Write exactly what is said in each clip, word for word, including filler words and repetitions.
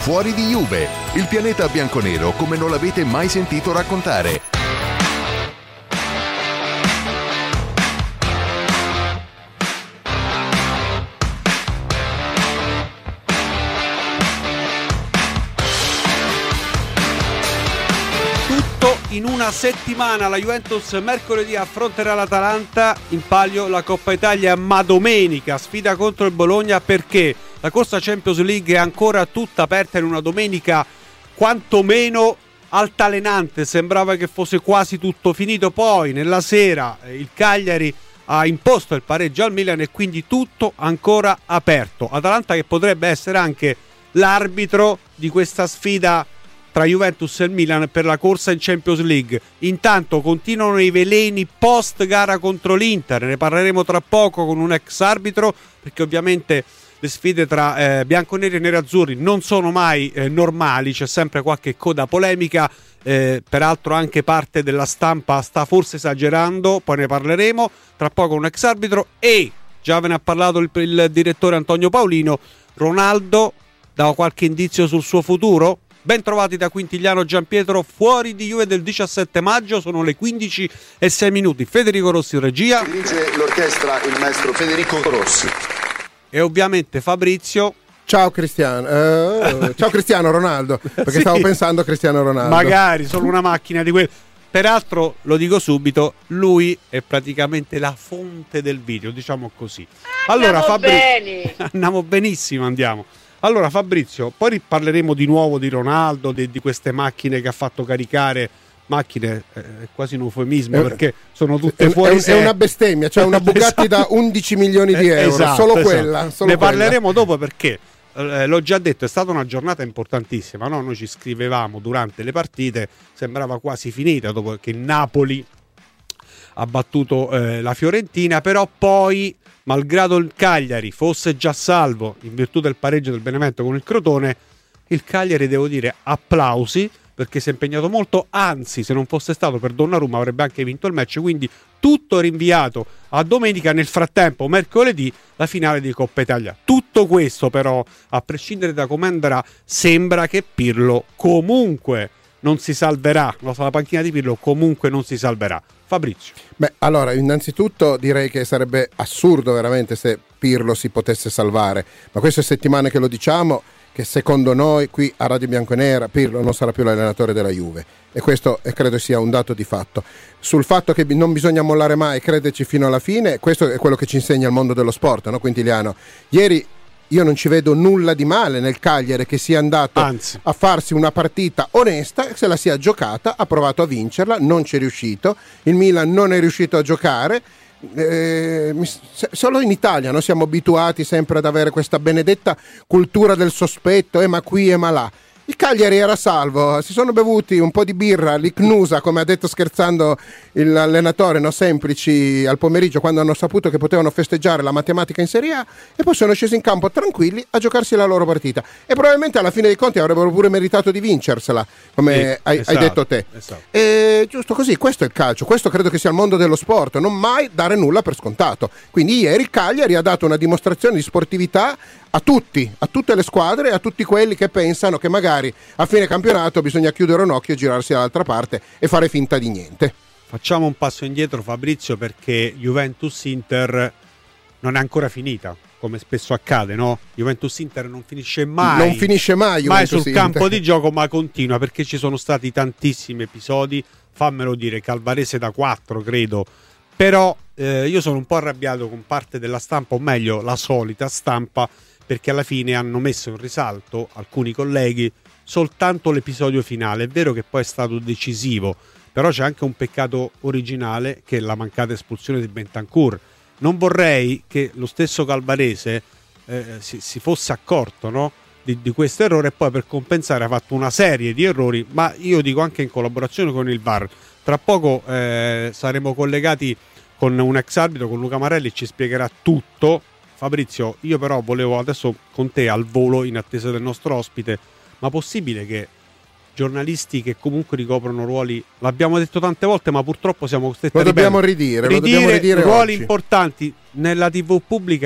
Fuori di Juve, il pianeta bianconero come non l'avete mai sentito raccontare. In una settimana la Juventus mercoledì affronterà l'Atalanta, in palio la Coppa Italia, ma domenica sfida contro il Bologna, perché la corsa Champions League è ancora tutta aperta in una domenica quantomeno altalenante. Sembrava che fosse quasi tutto finito, poi nella sera il Cagliari ha imposto il pareggio al Milan e quindi tutto ancora aperto. Atalanta che potrebbe essere anche l'arbitro di questa sfida tra Juventus e il Milan per la corsa in Champions League. Intanto continuano i veleni post gara contro l'Inter, ne parleremo tra poco con un ex arbitro, perché ovviamente le sfide tra eh, bianconeri e nerazzurri non sono mai eh, normali, c'è sempre qualche coda polemica, eh, peraltro anche parte della stampa sta forse esagerando, poi ne parleremo tra poco con un ex arbitro. E già ve ne ha parlato il, il direttore Antonio Paolino. Ronaldo dà qualche indizio sul suo futuro? Ben trovati da Quintigliano Giampietro, Fuori di Juve del diciassette maggio, sono le quindici e sei minuti. Federico Rossi in regia. Dirige l'orchestra il maestro Federico Rossi. E ovviamente Fabrizio. Ciao Cristiano, uh, ciao Cristiano Ronaldo, perché sì, stavo pensando a Cristiano Ronaldo. Magari solo una macchina di quel. Peraltro, lo dico subito, lui è praticamente la fonte del video, diciamo così. Allora, andiamo Fabrizio, bene. Andiamo benissimo, andiamo. Allora Fabrizio, poi parleremo di nuovo di Ronaldo, di, di queste macchine che ha fatto caricare, macchine è eh, quasi un eufemismo eh, perché sono tutte è, fuori è, sé. È una bestemmia, cioè una Bugatti da undici milioni di euro, esatto, solo esatto. quella. Solo ne quella. parleremo dopo perché, eh, l'ho già detto, è stata una giornata importantissima, no? Noi ci scrivevamo durante le partite, sembrava quasi finita dopo che il Napoli ha battuto eh, la Fiorentina, però poi, malgrado il Cagliari fosse già salvo in virtù del pareggio del Benevento con il Crotone, il Cagliari, devo dire, applausi, perché si è impegnato molto, anzi se non fosse stato per Donnarumma avrebbe anche vinto il match, quindi tutto rinviato a domenica. Nel frattempo mercoledì la finale di Coppa Italia. Tutto questo però, a prescindere da come andrà, sembra che Pirlo comunque non si salverà, la panchina di Pirlo comunque non si salverà. Fabrizio. Beh, allora, innanzitutto direi che sarebbe assurdo veramente se Pirlo si potesse salvare, ma queste settimane che lo diciamo, che secondo noi qui a Radio Bianconera Pirlo non sarà più l'allenatore della Juve, e questo e credo sia un dato di fatto. Sul fatto che non bisogna mollare mai, crederci fino alla fine, questo è quello che ci insegna il mondo dello sport, no Quintiliano? Ieri io non ci vedo nulla di male nel Cagliari che sia andato Anzi. a farsi una partita onesta, se la sia giocata, ha provato a vincerla, non ci è riuscito, il Milan non è riuscito a giocare, eh, solo in Italia noi siamo abituati sempre ad avere questa benedetta cultura del sospetto, eh, ma qui e ma là. Il Cagliari era salvo, si sono bevuti un po' di birra, l'Icnusa, come ha detto scherzando l'allenatore, no, Semplici, al pomeriggio, quando hanno saputo che potevano festeggiare la matematica in Serie A, e poi sono scesi in campo tranquilli a giocarsi la loro partita, e probabilmente alla fine dei conti avrebbero pure meritato di vincersela, come sì, hai, esatto, hai detto te. Esatto. E giusto così, questo è il calcio, questo credo che sia il mondo dello sport, non mai dare nulla per scontato. Quindi ieri il Cagliari ha dato una dimostrazione di sportività a tutti, a tutte le squadre e a tutti quelli che pensano che magari a fine campionato bisogna chiudere un occhio, girarsi dall'altra parte e fare finta di niente. Facciamo un passo indietro, Fabrizio, perché Juventus-Inter non è ancora finita, come spesso accade, no? Juventus-Inter non finisce mai, non finisce mai, mai sul campo di gioco, ma continua, perché ci sono stati tantissimi episodi, fammelo dire, Calvarese da quattro credo, però eh, io sono un po' arrabbiato con parte della stampa, o meglio la solita stampa, perché alla fine hanno messo in risalto alcuni colleghi soltanto l'episodio finale. È vero che poi è stato decisivo, però c'è anche un peccato originale, che è la mancata espulsione di Bentancur. Non vorrei che lo stesso Calvarese eh, si, si fosse accorto, no, di, di questo errore, e poi per compensare ha fatto una serie di errori, ma io dico anche in collaborazione con il V A R. Tra poco eh, saremo collegati con un ex arbitro, con Luca Marelli, ci spiegherà tutto. Fabrizio, io però volevo adesso con te al volo, in attesa del nostro ospite, ma possibile che giornalisti che comunque ricoprono ruoli, l'abbiamo detto tante volte, ma purtroppo siamo costretti lo a ripetere, dobbiamo ridire, ridire, lo dobbiamo ridire ruoli oggi. importanti nella tivù pubblica,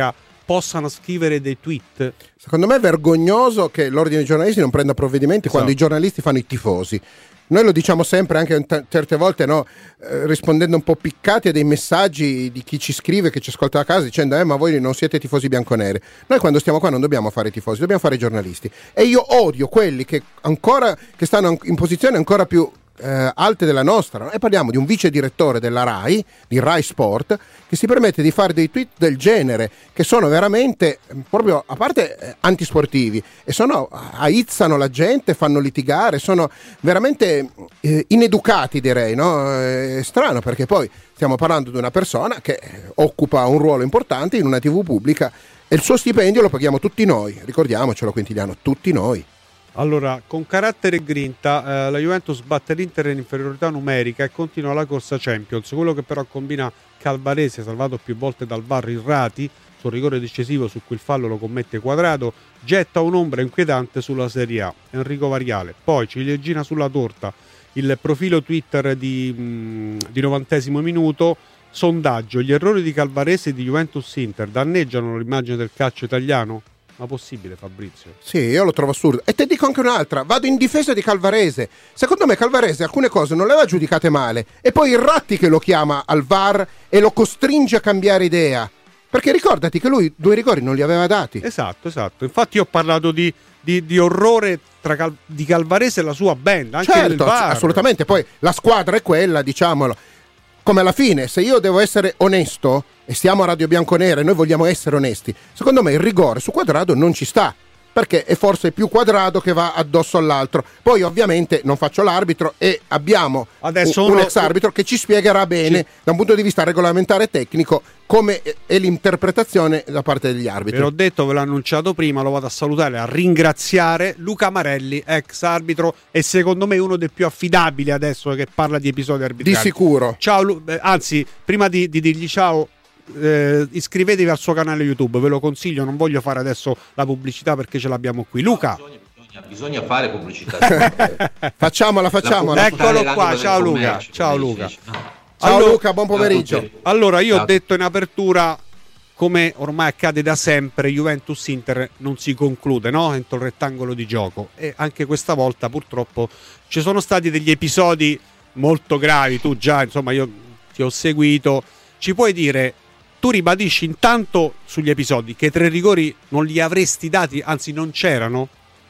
possano scrivere dei tweet. Secondo me è vergognoso che l'ordine dei giornalisti non prenda provvedimenti, esatto, quando i giornalisti fanno i tifosi. Noi lo diciamo sempre, anche t- certe volte, no, eh, rispondendo un po' piccati a dei messaggi di chi ci scrive, che ci ascolta da casa, dicendo eh ma voi non siete tifosi bianconeri. Noi quando stiamo qua non dobbiamo fare i tifosi, dobbiamo fare i giornalisti. E io odio quelli che ancora che stanno in posizioni ancora più Eh, alte della nostra, e parliamo di un vice direttore della RAI, di RAI Sport, che si permette di fare dei tweet del genere, che sono veramente proprio, a parte eh, antisportivi, e sono aizzano la gente, fanno litigare, sono veramente eh, ineducati, direi, no? È strano, perché poi stiamo parlando di una persona che occupa un ruolo importante in una tivù pubblica e il suo stipendio lo paghiamo tutti noi, ricordiamocelo, Quintiliano, tutti noi. Allora, con carattere e grinta, eh, la Juventus batte l'Inter in inferiorità numerica e continua la corsa Champions. Quello che però combina Calvarese, salvato più volte dal V A R Irrati, sul rigore decisivo su cui il fallo lo commette Quadrado, getta un'ombra inquietante sulla Serie A. Enrico Variale. Poi ciliegina sulla torta, il profilo Twitter di, mh, di novantesimo minuto. Sondaggio: gli errori di Calvarese e di Juventus Inter danneggiano l'immagine del calcio italiano? Ma possibile, Fabrizio? Sì, io lo trovo assurdo. E te dico anche un'altra, vado in difesa di Calvarese. Secondo me Calvarese alcune cose non le aveva giudicate male, e poi Irrati che lo chiama al V A R e lo costringe a cambiare idea, perché ricordati che lui due rigori non li aveva dati. Esatto, esatto. Infatti io ho parlato di, di, di orrore tra Cal- di Calvarese e la sua band, anche certo, del V A R. Assolutamente. Poi la squadra è quella, diciamolo. Come alla fine, se io devo essere onesto, e siamo a Radio Bianconera e noi vogliamo essere onesti, secondo me il rigore su Quadrado non ci sta, perché è forse più Quadrado che va addosso all'altro. Poi ovviamente non faccio l'arbitro e abbiamo Adesso un, uno... un ex arbitro che ci spiegherà bene, sì, da un punto di vista regolamentare e tecnico, come è l'interpretazione da parte degli arbitri. Ve l'ho detto, ve l'ho annunciato prima, lo vado a salutare, a ringraziare Luca Marelli, ex arbitro e secondo me uno dei più affidabili adesso che parla di episodi arbitrali. Di sicuro. Ciao, Lu- anzi, prima di, di dirgli ciao, Eh, iscrivetevi al suo canale YouTube, ve lo consiglio, non voglio fare adesso la pubblicità perché ce l'abbiamo qui. Luca, bisogna, bisogna, bisogna fare pubblicità. facciamola, facciamola. Eccolo qua, ciao Luca. Ciao Luca. No. Ciao allora, Luca, buon pomeriggio. Allora, io ciao. ho detto in apertura, come ormai accade da sempre, Juventus Inter non si conclude, no? Entro il rettangolo di gioco, e anche questa volta purtroppo ci sono stati degli episodi molto gravi. Tu già, insomma, io ti ho seguito. Ci puoi dire, tu ribadisci intanto sugli episodi che tre rigori non li avresti dati, anzi non c'erano?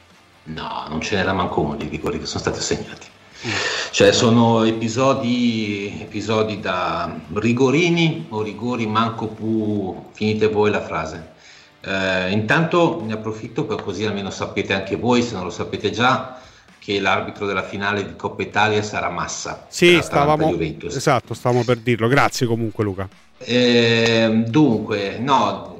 No, non ce n'era manco uno di rigori che sono stati assegnati. Mm. Cioè sono episodi episodi da rigorini o rigori manco più, finite voi la frase. Eh, intanto ne approfitto per così almeno sapete anche voi, se non lo sapete già, che l'arbitro della finale di Coppa Italia sarà Massa. Sì, stavamo, esatto, stavamo per dirlo. Grazie comunque Luca. Eh, dunque, no,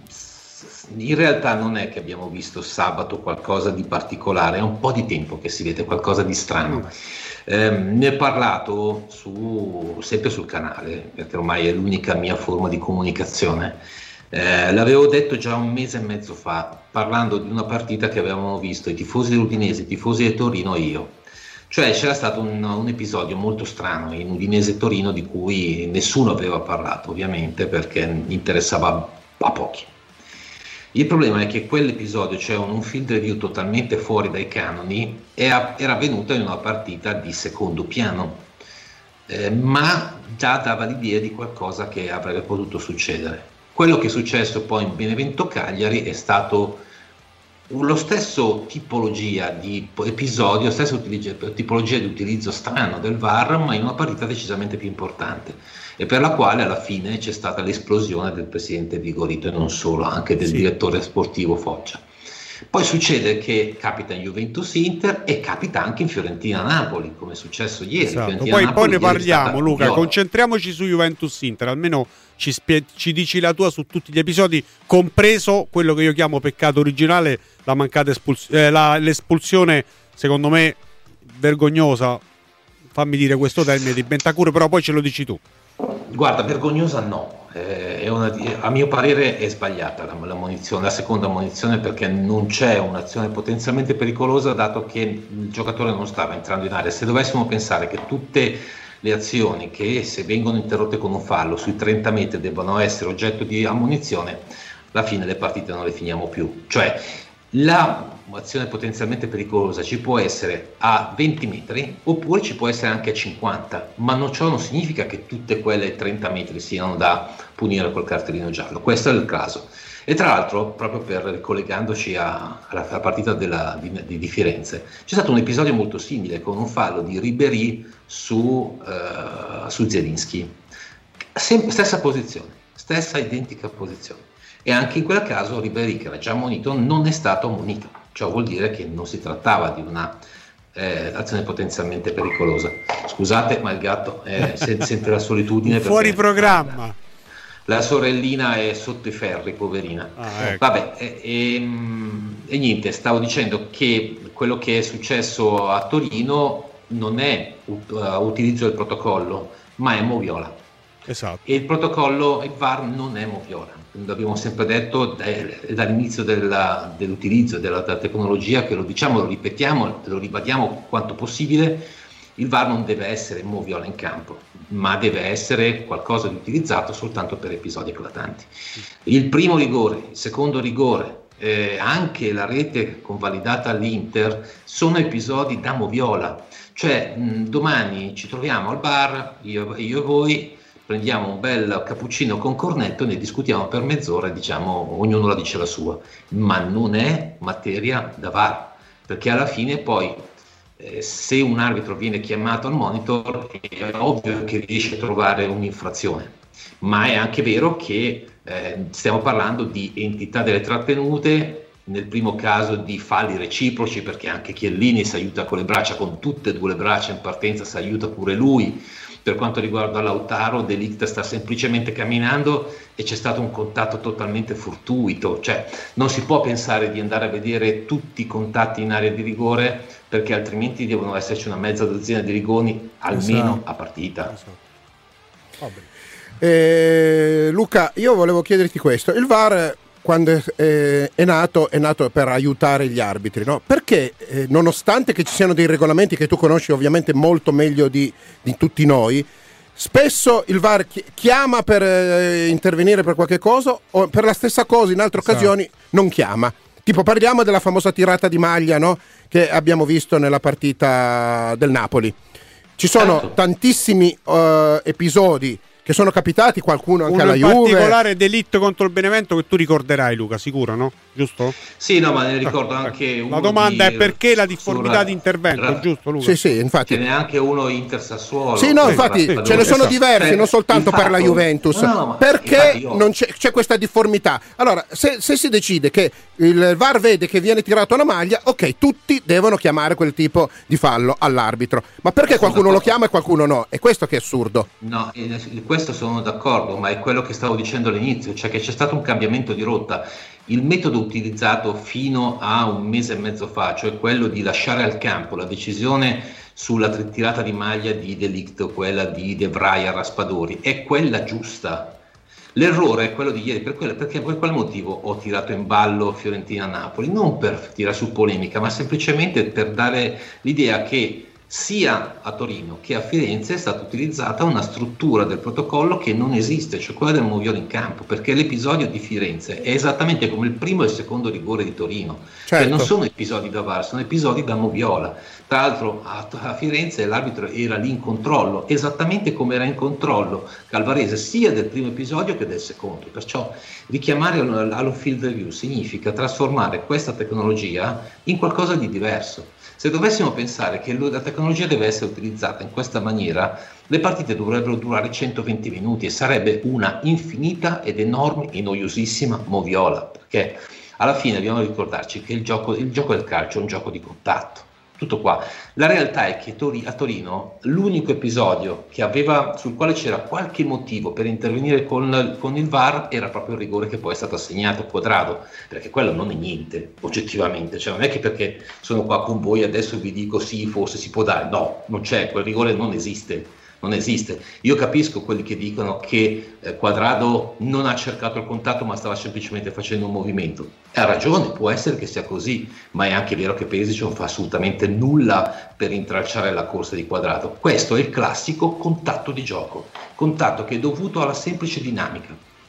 in realtà non è che abbiamo visto sabato qualcosa di particolare, è un po' di tempo che si vede qualcosa di strano. Eh, ne ho parlato su, sempre sul canale, perché ormai è l'unica mia forma di comunicazione. Eh, l'avevo detto già un mese e mezzo fa, parlando di una partita che avevamo visto i tifosi dell'Udinese, i tifosi del Torino e io. Cioè c'era stato un, un episodio molto strano in Udinese Torino di cui nessuno aveva parlato, ovviamente, perché interessava a pochi. Il problema è che quell'episodio, cioè un, un field review totalmente fuori dai canoni, era, era avvenuto in una partita di secondo piano, eh, ma già dava l'idea di qualcosa che avrebbe potuto succedere. Quello che è successo poi in Benevento Cagliari è stato lo stesso tipologia di episodio, stessa utilizzo, tipologia di utilizzo strano del V A R, ma in una partita decisamente più importante, e per la quale alla fine c'è stata l'esplosione del presidente Vigorito e non solo, anche del sì. direttore sportivo Foggia. Poi succede che capita in Juventus Inter e capita anche in Fiorentina Napoli, come è successo ieri. Esatto. Poi, poi ne parliamo, Luca, viola. Concentriamoci su Juventus Inter, almeno ci, spie- ci dici la tua su tutti gli episodi, compreso quello che io chiamo peccato originale, la mancata espulsione, eh, la, l'espulsione secondo me vergognosa, fammi dire questo termine, di Bentancur, però poi ce lo dici tu. Guarda, vergognosa no, eh, è una, a mio parere è sbagliata la, la, munizione, la seconda munizione, perché non c'è un'azione potenzialmente pericolosa, dato che il giocatore non stava entrando in area. Se dovessimo pensare che tutte le azioni che, se vengono interrotte con un fallo sui trenta metri, debbano essere oggetto di ammonizione, alla fine le partite non le finiamo più. Cioè l'azione potenzialmente pericolosa ci può essere a venti metri oppure ci può essere anche a cinquanta, ma non, ciò non significa che tutte quelle trenta metri siano da punire col cartellino giallo. Questo è il caso. E tra l'altro, proprio per collegandoci a, alla, alla partita della, di, di Firenze, c'è stato un episodio molto simile con un fallo di Ribéry su, uh, su Zielinski. Sem- stessa posizione, stessa identica posizione. E anche in quel caso Ribéry, che era già ammonito, non è stato ammonito. Ciò vuol dire che non si trattava di una eh, azione potenzialmente pericolosa. Scusate, ma il gatto eh, sente la solitudine. Fuori programma. La sorellina è sotto i ferri, poverina. Ah, ecco. Vabbè, e, e, e niente, stavo dicendo che quello che è successo a Torino non è ut- uh, utilizzo del protocollo, ma è moviola. Esatto. E il protocollo, il V A R non è moviola. L'abbiamo sempre detto dai, dall'inizio della, dell'utilizzo della, della tecnologia, che lo diciamo, lo ripetiamo, lo ribadiamo quanto possibile. Il V A R non deve essere moviola in campo, ma deve essere qualcosa di utilizzato soltanto per episodi eclatanti. Il primo rigore, il secondo rigore, eh, anche la rete convalidata all'Inter sono episodi da moviola. Cioè mh, domani ci troviamo al bar, io, io e voi, prendiamo un bel cappuccino con cornetto, ne discutiamo per mezz'ora e diciamo ognuno la dice la sua, ma non è materia da V A R, perché alla fine poi Eh, se un arbitro viene chiamato al monitor è ovvio che riesce a trovare un'infrazione, ma è anche vero che eh, stiamo parlando di entità delle trattenute, nel primo caso di falli reciproci, perché anche Chiellini si aiuta con le braccia, con tutte e due le braccia in partenza si aiuta pure lui. Per quanto riguarda Lautaro, De Ligt sta semplicemente camminando e c'è stato un contatto totalmente fortuito, cioè non si può pensare di andare a vedere tutti i contatti in area di rigore, perché altrimenti devono esserci una mezza dozzina di rigoni almeno esatto. a partita. Esatto. Eh, Luca, io volevo chiederti questo: il V A R quando è, è nato è nato per aiutare gli arbitri, no? Perché eh, nonostante che ci siano dei regolamenti che tu conosci ovviamente molto meglio di, di tutti noi, spesso il V A R chiama per eh, intervenire per qualche cosa, o per la stessa cosa in altre esatto. occasioni non chiama. Tipo parliamo della famosa tirata di maglia, no? Che abbiamo visto nella partita del Napoli. Ci sono certo. tantissimi uh, episodi che sono capitati, qualcuno anche Uno alla Juve. In particolare delitto contro il Benevento che tu ricorderai, Luca, sicuro, no? Giusto? Sì, no, ma ne ricordo ah, anche uno. La domanda di, è perché la difformità sulla, di intervento, ra, giusto, Luca? Sì, sì, infatti. Ce n'è anche uno Inter Sassuolo. Sì, no, infatti ce ne sono diversi, non soltanto per la Juventus. No, no, perché non c'è, c'è questa difformità. Allora, se, se si decide che il V A R vede che viene tirato una maglia, ok, tutti devono chiamare quel tipo di fallo all'arbitro. Ma perché qualcuno lo chiama e qualcuno no? È questo che è assurdo. No, questo sono d'accordo, ma è quello che stavo dicendo all'inizio, cioè che c'è stato un cambiamento di rotta. Il metodo utilizzato fino a un mese e mezzo fa, cioè quello di lasciare al campo la decisione sulla tirata di maglia di De Ligt o quella di De Vrij a Raspadori, è quella giusta. L'errore è quello di ieri, per quella, perché per quale motivo ho tirato in ballo Fiorentina-Napoli? Non per tirare su polemica, ma semplicemente per dare l'idea che sia a Torino che a Firenze è stata utilizzata una struttura del protocollo che non esiste, cioè quella del moviola in campo, perché l'episodio di Firenze è esattamente come il primo e il secondo rigore di Torino, certo. cioè non sono episodi da V A R, sono episodi da moviola. Tra l'altro a, a Firenze l'arbitro era lì in controllo, esattamente come era in controllo Calvarese sia del primo episodio che del secondo, perciò richiamare allo field review significa trasformare questa tecnologia in qualcosa di diverso. Se dovessimo pensare che la tecnologia deve essere utilizzata in questa maniera, le partite dovrebbero durare centoventi minuti e sarebbe una infinita ed enorme e noiosissima moviola, perché alla fine dobbiamo ricordarci che il gioco, il gioco del calcio è un gioco di contatto. Tutto qua. La realtà è che a Torino l'unico episodio che aveva, sul quale c'era qualche motivo per intervenire con, con il V A R era proprio il rigore che poi è stato assegnato a Quadrado, perché quello non è niente oggettivamente, cioè non è che perché sono qua con voi adesso vi dico sì, forse si può dare, no, non c'è, quel rigore non esiste. Non esiste. Io capisco quelli che dicono che eh, Quadrado non ha cercato il contatto ma stava semplicemente facendo un movimento. Ha ragione, può essere che sia così, ma è anche vero che Perisic non fa assolutamente nulla per intralciare la corsa di Quadrado. Questo è il classico contatto di gioco, contatto che è dovuto alla semplice dinamica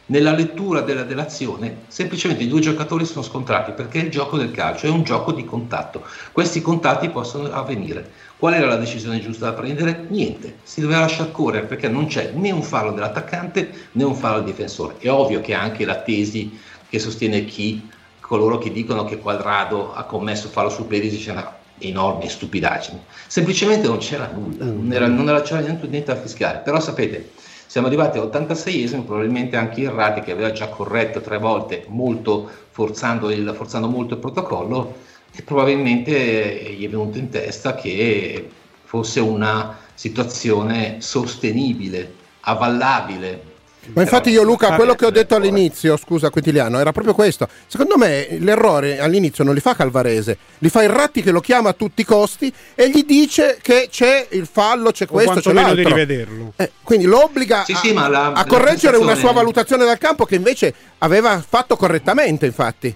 nella lettura della, dell'azione semplicemente i due giocatori sono scontrati, perché il gioco del calcio è un gioco di contatto, questi contatti possono avvenire. Qual era la decisione giusta da prendere? Niente, si doveva lasciare correre, perché non c'è né un fallo dell'attaccante né un fallo del difensore. È ovvio che anche la tesi che sostiene chi coloro che dicono che Quadrado ha commesso fallo su Perisic c'è una enorme stupidaggine, semplicemente non c'era nulla, non, era, non era, c'era niente, niente da fischiare. Però sapete, siamo arrivati all'ottantaseiesimo, probabilmente anche Irrati, che aveva già corretto tre volte molto, forzando, il, forzando molto il protocollo, e probabilmente gli è venuto in testa che fosse una situazione sostenibile, avallabile. Ma infatti io, Luca, quello che ho detto all'inizio, scusa Quintiliano, era proprio questo. Secondo me l'errore all'inizio non li fa Calvarese, li fa Irrati, che lo chiama a tutti i costi e gli dice che c'è il fallo, c'è questo, c'è l'altro. Di rivederlo. Eh, quindi lo obbliga sì, a, sì, ma la, a correggere la una sua valutazione dal campo, che invece aveva fatto correttamente, infatti.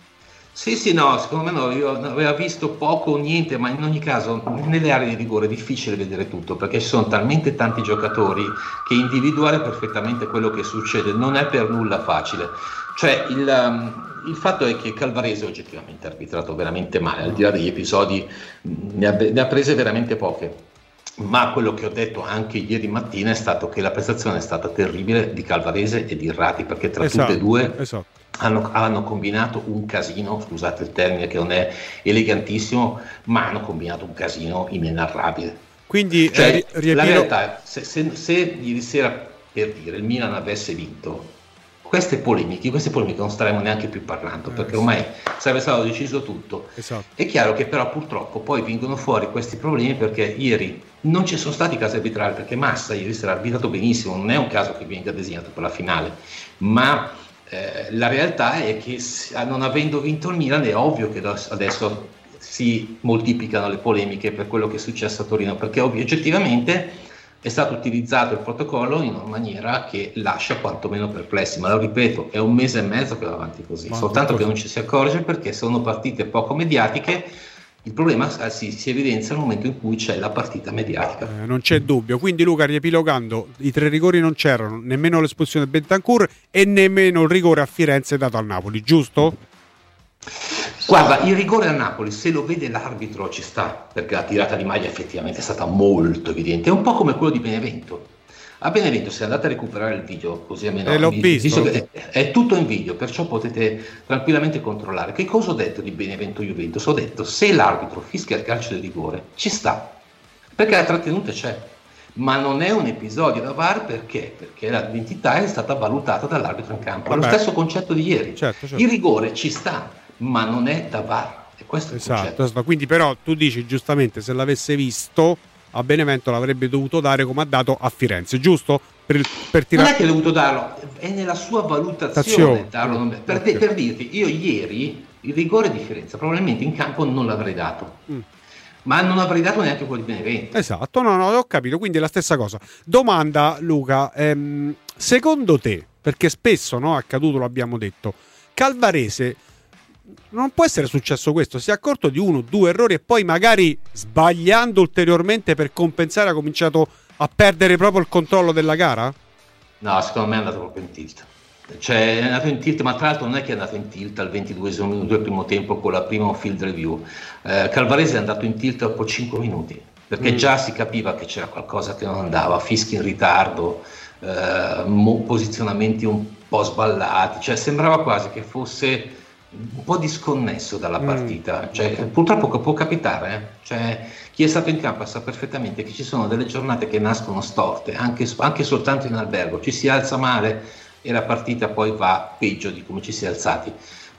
Sì, sì, no, secondo me no, io aveva visto poco o niente, ma in ogni caso nelle aree di rigore è difficile vedere tutto, perché ci sono talmente tanti giocatori che individuare perfettamente quello che succede non è per nulla facile. Cioè il, um, il fatto è che Calvarese oggettivamente ha arbitrato veramente male, al di là degli episodi ne ha, ne ha prese veramente poche. Ma quello che ho detto anche ieri mattina è stato che la prestazione è stata terribile di Calvarese e di Irrati, perché tra esatto, tutte e due esatto. hanno, hanno combinato un casino, scusate il termine che non è elegantissimo, ma hanno combinato un casino inenarrabile. Quindi cioè, eh, riepilo... la realtà è, se, se, se ieri sera, per dire, il Milan avesse vinto, queste polemiche, queste polemiche non staremo neanche più parlando, perché ormai sarebbe stato deciso tutto. Esatto. È chiaro che però purtroppo poi vengono fuori questi problemi, perché ieri non ci sono stati casi arbitrali, perché Massa ieri sera ha arbitrato benissimo, non è un caso che venga designato per la finale, ma eh, la realtà è che non avendo vinto il Milan è ovvio che adesso si moltiplicano le polemiche per quello che è successo a Torino, perché ovvio, oggettivamente è stato utilizzato il protocollo in una maniera che lascia quantomeno perplessi, ma lo ripeto, è un mese e mezzo che va avanti così, ma soltanto che non ci si accorge, perché sono partite poco mediatiche. Il problema si, si evidenzia nel momento in cui c'è la partita mediatica. Eh, non c'è dubbio. Quindi, Luca, riepilogando, i tre rigori non c'erano, nemmeno l'espulsione di Bentancur e nemmeno il rigore a Firenze dato al Napoli, giusto? Guarda, il rigore a Napoli, se lo vede l'arbitro, ci sta, perché la tirata di maglia effettivamente è stata molto evidente, è un po' come quello di Benevento. A Benevento, se andate a recuperare il video, così almeno eh, l'ho visto, che è, è tutto in video, perciò potete tranquillamente controllare. Che cosa ho detto di Benevento Juventus? Ho detto, se l'arbitro fischia il calcio di rigore, ci sta, perché la trattenuta c'è, ma non è un episodio da V A R, perché? Perché l'identità è stata valutata dall'arbitro in campo. Vabbè. È lo stesso concetto di ieri. Certo, certo. Il rigore ci sta, ma non è da V A R. E questo è il esatto, esatto. Quindi però tu dici giustamente, se l'avesse visto a Benevento l'avrebbe dovuto dare come ha dato a Firenze, giusto? Per, per tirare... Non è che ha dovuto darlo, è nella sua valutazione darlo. Per, okay. per dirti, io ieri il rigore di Firenze probabilmente in campo non l'avrei dato. Mm. Ma non avrei dato neanche quello di Benevento. Esatto, no, no, ho capito, quindi è la stessa cosa. Domanda, Luca, ehm, secondo te, perché spesso no, è accaduto, lo abbiamo detto, Calvarese non può essere successo questo, si è accorto di uno o due errori e poi magari sbagliando ulteriormente per compensare ha cominciato a perdere proprio il controllo della gara? No, secondo me è andato proprio in tilt. Cioè è andato in tilt, ma tra l'altro non è che è andato in tilt al ventiduesimo minuto del primo tempo con la prima field review. eh, Calvarese è andato in tilt dopo cinque minuti, perché mm. già si capiva che c'era qualcosa che non andava, fischi in ritardo, eh, posizionamenti un po' sballati, cioè sembrava quasi che fosse un po' disconnesso dalla partita. Mm. Cioè, purtroppo può capitare, eh? Cioè, chi è stato in campo sa perfettamente che ci sono delle giornate che nascono storte, anche, anche soltanto in albergo, ci si alza male e la partita poi va peggio di come ci si è alzati.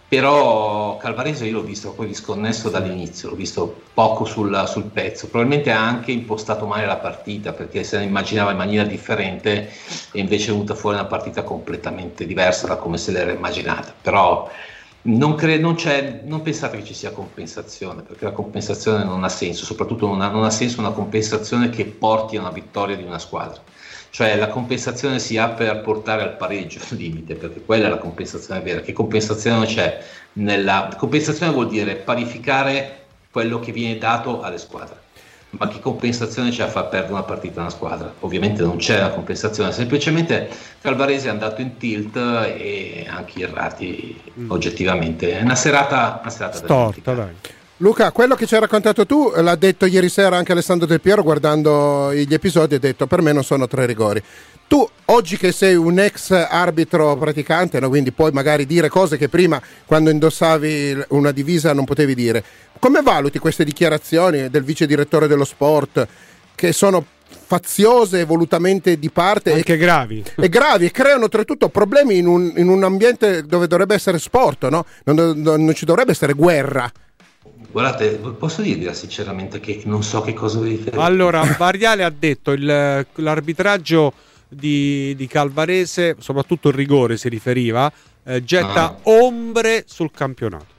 Però Calvarese io l'ho visto poi disconnesso dall'inizio, l'ho visto poco sul, sul pezzo, probabilmente ha anche impostato male la partita, perché se la immaginava in maniera differente e invece è venuta fuori una partita completamente diversa da come se l'era immaginata. Però non, cre- non, c'è, non pensate che ci sia compensazione, perché la compensazione non ha senso, soprattutto non ha, non ha senso una compensazione che porti a una vittoria di una squadra. Cioè la compensazione si ha per portare al pareggio al limite, perché quella è la compensazione vera. Che compensazione c'è? Nella compensazione vuol dire parificare quello che viene dato alle squadre. ma che compensazione c'è a far perdere una partita a una squadra? Ovviamente non c'è una compensazione, semplicemente Calvarese è andato in tilt e anche Irrati mm. oggettivamente. È una serata, una serata storta, dai. Luca, quello che ci hai raccontato tu l'ha detto ieri sera anche Alessandro Del Piero guardando gli episodi, ha detto per me non sono tre rigori. Tu oggi che sei un ex arbitro praticante, no? Quindi puoi magari dire cose che prima quando indossavi una divisa non potevi dire, come valuti queste dichiarazioni del vice direttore dello sport che sono faziose, volutamente di parte anche e gravi e gravi e creano oltretutto problemi in un, in un ambiente dove dovrebbe essere sport, no? non, non, non ci dovrebbe essere guerra. Guardate, posso dirvi sinceramente che non so che cosa vi fare. Allora, Variale ha detto il, l'arbitraggio di, di Calvarese, soprattutto il rigore si riferiva, eh, getta ah. ombre sul campionato.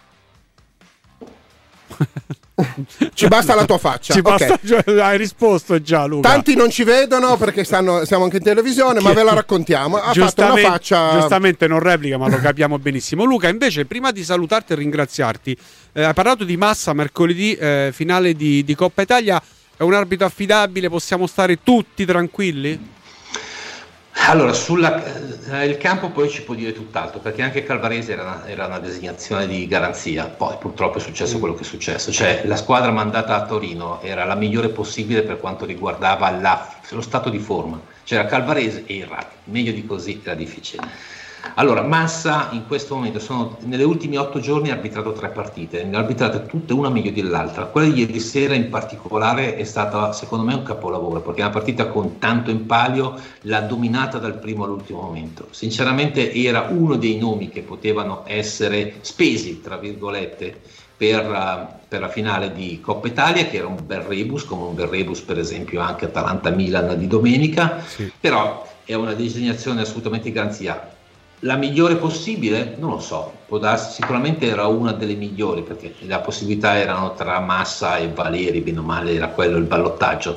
Ci basta la tua faccia. Ci okay. basta, cioè, hai risposto già, Luca. Tanti non ci vedono perché stanno, siamo anche in televisione, ma ve la raccontiamo. Ha fatto una faccia. Giustamente non replica, ma lo capiamo benissimo. Luca, invece, prima di salutarti e ringraziarti, eh, hai parlato di Massa mercoledì, eh, finale di, di Coppa Italia. È un arbitro affidabile? Possiamo stare tutti tranquilli? Allora, sulla, eh, il campo poi ci può dire tutt'altro, perché anche Calvarese era una, era una designazione di garanzia, poi purtroppo è successo quello che è successo, cioè la squadra mandata a Torino era la migliore possibile per quanto riguardava la, lo stato di forma, c'era Calvarese e Irrati, meglio di così era difficile. Allora, Massa in questo momento, sono nelle ultimi otto giorni ha arbitrato tre partite, ne ha arbitrate tutte una meglio dell'altra. Quella di ieri sera in particolare è stata secondo me un capolavoro, perché è una partita con tanto in palio, l'ha dominata dal primo all'ultimo momento. Sinceramente era uno dei nomi che potevano essere spesi, tra virgolette, per, uh, per la finale di Coppa Italia, che era un bel rebus, come un bel rebus per esempio anche Atalanta-Milan di domenica, sì. Però è una designazione assolutamente di garanzia. La migliore possibile? Non lo so, può darsi, sicuramente era una delle migliori, perché le possibilità erano tra Massa e Valeri, bene o male era quello il ballottaggio.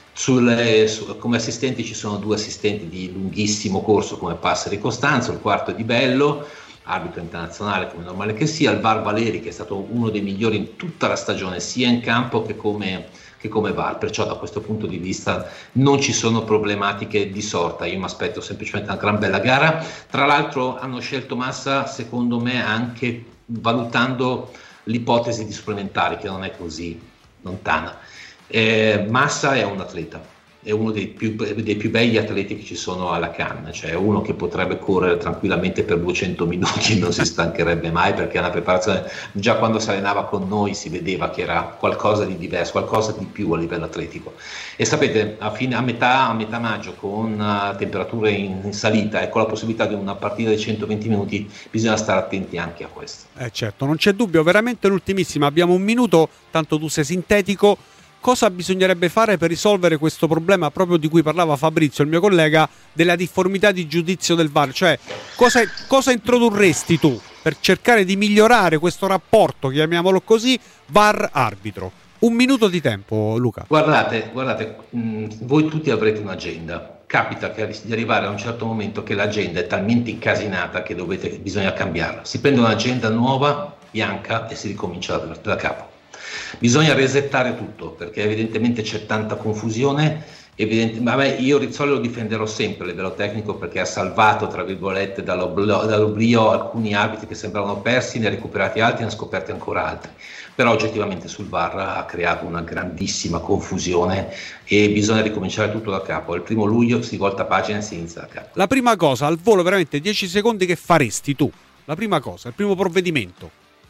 Sulle, su, come assistenti ci sono due assistenti di lunghissimo corso come Passeri Costanzo, il quarto è Di Bello, arbitro internazionale come normale che sia, il V A R Valeri che è stato uno dei migliori in tutta la stagione sia in campo che come, che come V A R, perciò da questo punto di vista non ci sono problematiche di sorta, io mi aspetto semplicemente una gran bella gara. Tra l'altro hanno scelto Massa secondo me anche valutando l'ipotesi di supplementari che non è così lontana. eh, Massa è un atleta, è uno dei più, dei più begli atleti che ci sono alla canna, cioè è uno che potrebbe correre tranquillamente per duecento minuti e non si stancherebbe mai, perché è una preparazione, già quando si allenava con noi si vedeva che era qualcosa di diverso, qualcosa di più a livello atletico. E sapete, a, fine, a, metà, a metà maggio con uh, temperature in, in salita e con la possibilità di una partita di centoventi minuti bisogna stare attenti anche a questo. Eh certo, non c'è dubbio, veramente l'ultimissima, abbiamo un minuto, tanto tu sei sintetico. Cosa bisognerebbe fare per risolvere questo problema proprio di cui parlava Fabrizio, il mio collega, della difformità di giudizio del V A R? Cioè, cosa, cosa introdurresti tu per cercare di migliorare questo rapporto, chiamiamolo così, V A R-arbitro? Un minuto di tempo, Luca. Guardate, guardate, mh, voi tutti avrete un'agenda. Capita che di arrivare a un certo momento che l'agenda è talmente incasinata che dovete, bisogna cambiarla. Si prende un'agenda nuova, bianca, e si ricomincia da, da capo. Bisogna resettare tutto, perché evidentemente c'è tanta confusione. Evidente, vabbè, io Rizzoli lo difenderò sempre a livello tecnico, perché ha salvato tra virgolette dall'oblio, dall'oblio alcuni arbitri che sembravano persi, ne ha recuperati altri, ne ha scoperti ancora altri, però oggettivamente sul V A R ha creato una grandissima confusione e bisogna ricominciare tutto da capo. Il primo luglio si volta pagina e si inizia da capo. La prima cosa, al volo, veramente dieci secondi, che faresti tu? La prima cosa, il primo provvedimento.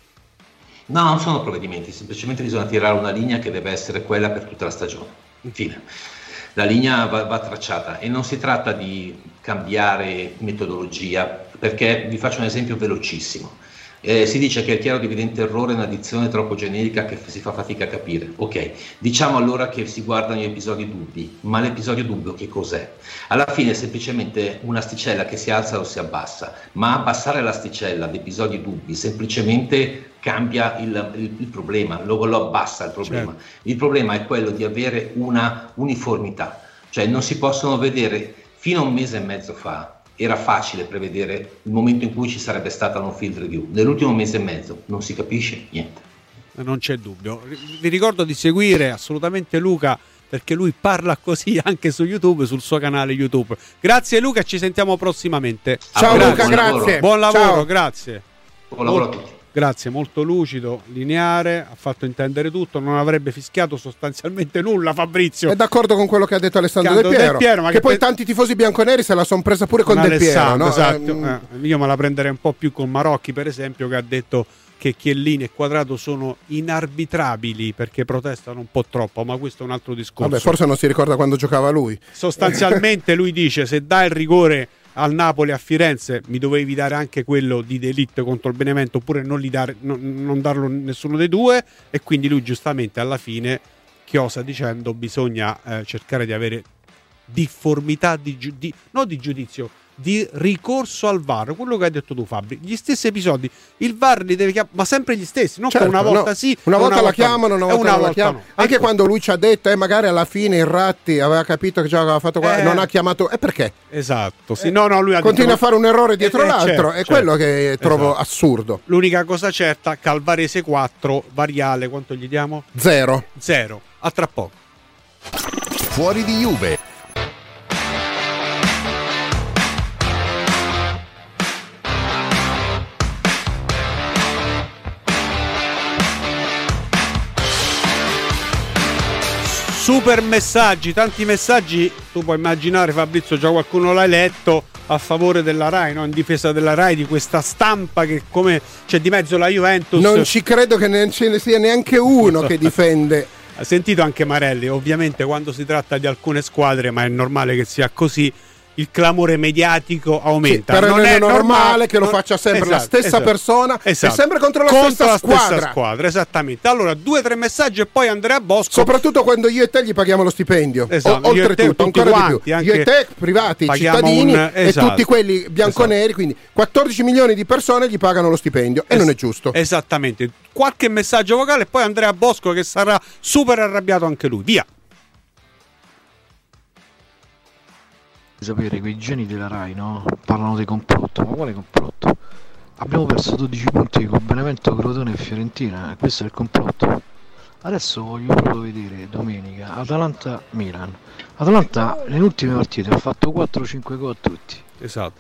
No, non sono provvedimenti, semplicemente bisogna tirare una linea che deve essere quella per tutta la stagione. Infine, la linea va, va tracciata e non si tratta di cambiare metodologia, perché vi faccio un esempio velocissimo. Eh, si dice che il chiaro ed evidente errore è una dizione troppo generica che si fa fatica a capire. Ok, diciamo allora che si guardano gli episodi dubbi, ma l'episodio dubbio che cos'è? Alla fine è semplicemente un'asticella che si alza o si abbassa, ma abbassare l'asticella ad episodi dubbi semplicemente cambia il, il, il problema, lo, lo abbassa il problema. Certo. Il problema è quello di avere una uniformità, cioè non si possono vedere. Fino a un mese e mezzo fa era facile prevedere il momento in cui ci sarebbe stata una field review. Nell'ultimo mese e mezzo non si capisce niente. non c'è dubbio. Vi ricordo di seguire assolutamente Luca, perché lui parla così anche su YouTube, sul suo canale YouTube. Grazie Luca, ci sentiamo prossimamente. Ciao grazie. Luca, grazie. Buon lavoro, Ciao. grazie. Buon lavoro a tutti. Grazie, molto lucido, lineare, ha fatto intendere tutto, non avrebbe fischiato sostanzialmente nulla Fabrizio. È d'accordo con quello che ha detto Alessandro Del Del Piero, Del Piero ma che, che poi pe- tanti tifosi bianconeri se la sono presa pure con, con Del Piero, no? Esatto, Eh, eh, io me la prenderei un po' più con Marocchi per esempio, che ha detto che Chiellini e Quadrato sono inarbitrabili perché protestano un po' troppo, ma questo è un altro discorso. Vabbè, forse non si ricorda quando giocava lui. Sostanzialmente lui dice: se dai il rigore al Napoli a Firenze mi dovevi dare anche quello di De Ligt contro il Benevento, oppure non, li dare, non, non darlo nessuno dei due, e quindi lui giustamente alla fine chiosa dicendo bisogna eh, cercare di avere difformità di, giu- di, no di giudizio, di ricorso al V A R, quello che hai detto tu Fabri, gli stessi episodi, il V A R li deve chiamare, ma sempre gli stessi, non Certo, che una volta no. sì, una volta una la chiamano, una no. volta, una non la volta chiamano. no. Anche Ecco. quando lui ci ha detto eh, magari alla fine il Ratti aveva capito che già aveva fatto qua, Eh. non ha chiamato, e eh, perché? Esatto, sì, no, no, lui ha Continua detto, a fare un errore dietro Eh, eh, l'altro, certo, è certo. quello che trovo Esatto. assurdo. L'unica cosa certa, Calvarese quattro, Variale, quanto gli diamo? Zero. Zero. A tra poco. Fuori di Juve. Super messaggi, tanti messaggi. Tu puoi immaginare, Fabrizio, già qualcuno l'hai letto, a favore della Rai, no? In difesa della Rai, di questa stampa che come c'è di mezzo la Juventus. Non ci credo che ne ce ne sia neanche uno che difende. Ha sentito anche Marelli, ovviamente quando si tratta di alcune squadre, ma è normale che sia così, il clamore mediatico aumenta. Sì, però non è normale, normale che lo non... faccia sempre la Esatto, stessa esatto. persona Esatto. e sempre contro la contro stessa la squadra. stessa squadra, esattamente. Allora, due o tre messaggi e poi Andrea Bosco. Soprattutto quando io e te gli paghiamo lo stipendio. Esatto, O- io e te, oltretutto, tutti ancora quanti, di più. anche Io e te, privati, paghiamo cittadini un- esatto. e tutti quelli bianconeri, quindi quattordici milioni di persone gli pagano lo stipendio e Es- non è giusto. Esattamente. Qualche messaggio vocale e poi Andrea Bosco che sarà super arrabbiato anche lui. Via. Sapere che i geni della Rai, no? Parlano di complotto, ma quale complotto? Abbiamo perso dodici punti con Benevento, Crotone e Fiorentina, e questo è il complotto. Adesso voglio proprio vedere domenica Atalanta-Milan. Atalanta nelle ultime partite ha fatto quattro cinque gol a tutti. Esatto.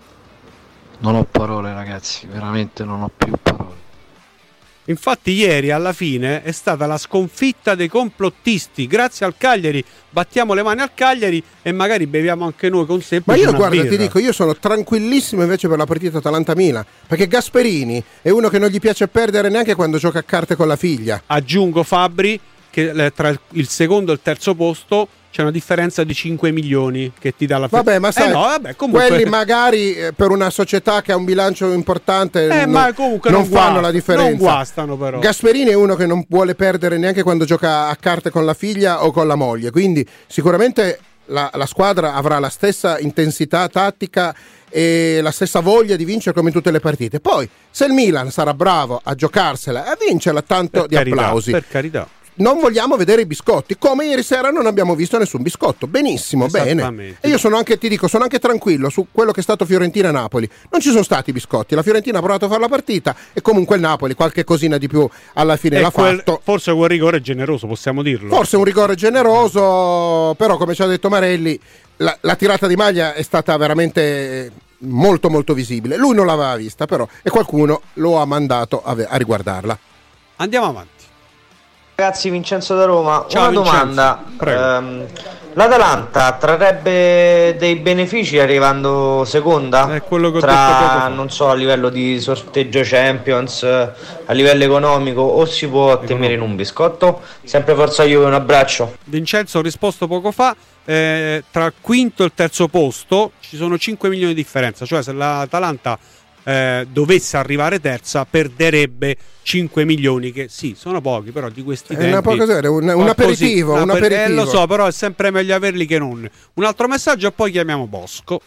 Non ho parole, ragazzi, veramente non ho più parole. Infatti ieri alla fine è stata la sconfitta dei complottisti. Grazie al Cagliari battiamo le mani al Cagliari e magari beviamo anche noi con Ma semplice io una guarda, birra. ti dico, io sono tranquillissimo invece per la partita Atalanta-Milan, perché Gasperini è uno che non gli piace perdere neanche quando gioca a carte con la figlia. Aggiungo Fabri che eh, tra il- il secondo e il terzo posto c'è una differenza di cinque milioni che ti dà la Vabbè, ma sai, eh no, vabbè, comunque... quelli magari eh, per una società che ha un bilancio importante Eh, non, ma comunque non non fanno guasta- la differenza. non guastano però. Gasperini è uno che non vuole perdere neanche quando gioca a carte con la figlia o con la moglie, quindi sicuramente la, la squadra avrà la stessa intensità tattica e la stessa voglia di vincere come in tutte le partite. Poi se il Milan sarà bravo a giocarsela e a vincerla, tanto Per di carità, applausi. per carità. Non vogliamo vedere i biscotti, come ieri sera non abbiamo visto nessun biscotto. Benissimo, bene. Esattamente. E io sono anche, ti dico, sono anche tranquillo su quello che è stato Fiorentina-Napoli. Non ci sono stati biscotti, la Fiorentina ha provato a fare la partita e comunque il Napoli qualche cosina di più alla fine E l'ha quel- fatto. forse quel rigore è generoso, possiamo dirlo. Forse un rigore generoso, però come ci ha detto Marelli, la, la tirata di maglia è stata veramente molto molto visibile. Lui non l'aveva vista però e qualcuno lo ha mandato a, a riguardarla. Andiamo avanti. Ragazzi, Vincenzo da Roma, Ciao, una Vincenzo. domanda. Prego. Ehm, L'Atalanta trarrebbe dei benefici arrivando seconda? È quello che ho detto poco Tra, fa. non so, a livello di sorteggio Champions, a livello economico, o si può temere in un biscotto? Sempre forza Juve, un abbraccio. Vincenzo ho risposto poco fa, eh, tra il quinto e il terzo posto ci sono cinque milioni di differenza, cioè se l'Atalanta eh, dovesse arrivare terza perderebbe cinque milioni, che sì, sono pochi, però di questi È tempi una poca seria, un, un qualcosì- aperitivo, un una per- aperitivo. eh, lo so, però è sempre meglio averli che non. Un altro messaggio e poi chiamiamo Bosco.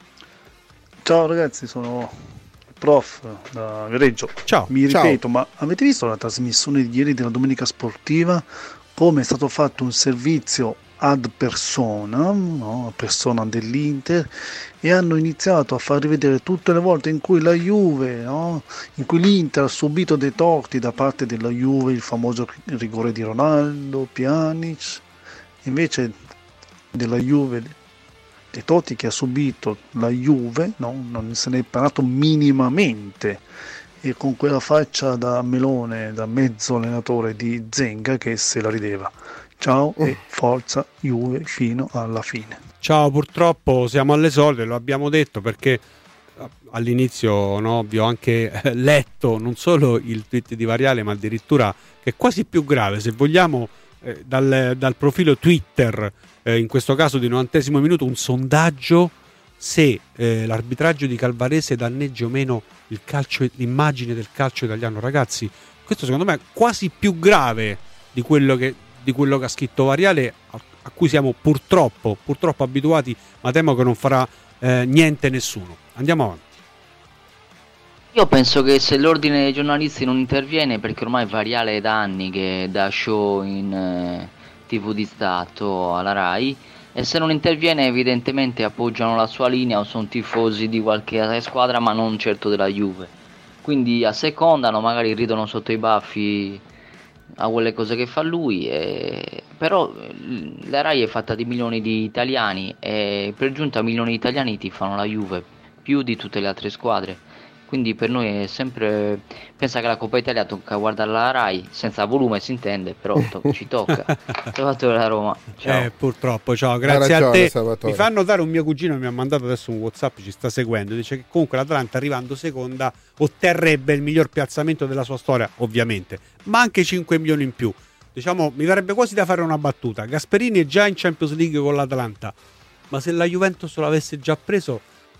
Ciao ragazzi, sono il prof da Viareggio. Ciao. Mi Ciao. ripeto, ma avete visto la trasmissione di ieri della Domenica Sportiva? Come è stato fatto un servizio ad personam, no? persona dell'Inter, e hanno iniziato a far rivedere tutte le volte in cui la Juve, no? in cui l'Inter ha subito dei torti da parte della Juve, il famoso rigore di Ronaldo, Pjanic, invece della Juve, dei torti che ha subito la Juve, no? non se ne è parlato minimamente, e con quella faccia da melone, da mezzo allenatore di Zenga che se la rideva. Ciao e forza Juve fino alla fine. Ciao, purtroppo siamo alle solite, lo abbiamo detto, perché all'inizio, no, vi ho anche letto non solo il tweet di Variale, ma addirittura, che è quasi più grave, se vogliamo, eh, dal, dal profilo Twitter, eh, in questo caso di novantesimo minuto, un sondaggio se eh, l'arbitraggio di Calvarese danneggia o meno il calcio, l'immagine del calcio italiano. Ragazzi, questo secondo me è quasi più grave di quello che di quello che ha scritto Variale, a, a cui siamo purtroppo purtroppo abituati, ma temo che non farà eh, niente nessuno. Andiamo avanti. Io penso che se l'ordine dei giornalisti non interviene, perché ormai Variale è da anni che dà show in eh, tivù di Stato alla Rai, e se non interviene evidentemente appoggiano la sua linea o sono tifosi di qualche squadra, ma non certo della Juve, quindi assecondano, magari ridono sotto i baffi a quelle cose che fa lui, e... però la Rai è fatta di milioni di italiani e per giunta milioni di italiani tifano la Juve più di tutte le altre squadre, quindi per noi è sempre, pensa che la Coppa Italia tocca guardare la Rai, senza volume si intende, però to- ci tocca. Salvatore da Roma, ciao. Eh, purtroppo, ciao, grazie ragione, a te. Salvatore. Mi fa notare un mio cugino, mi ha mandato adesso un WhatsApp, ci sta seguendo, dice che comunque l'Atalanta, arrivando seconda, otterrebbe il miglior piazzamento della sua storia, ovviamente, ma anche cinque milioni in più. Diciamo, mi verrebbe quasi da fare una battuta: Gasperini è già in Champions League con l'Atalanta, ma se la Juventus l'avesse già preso,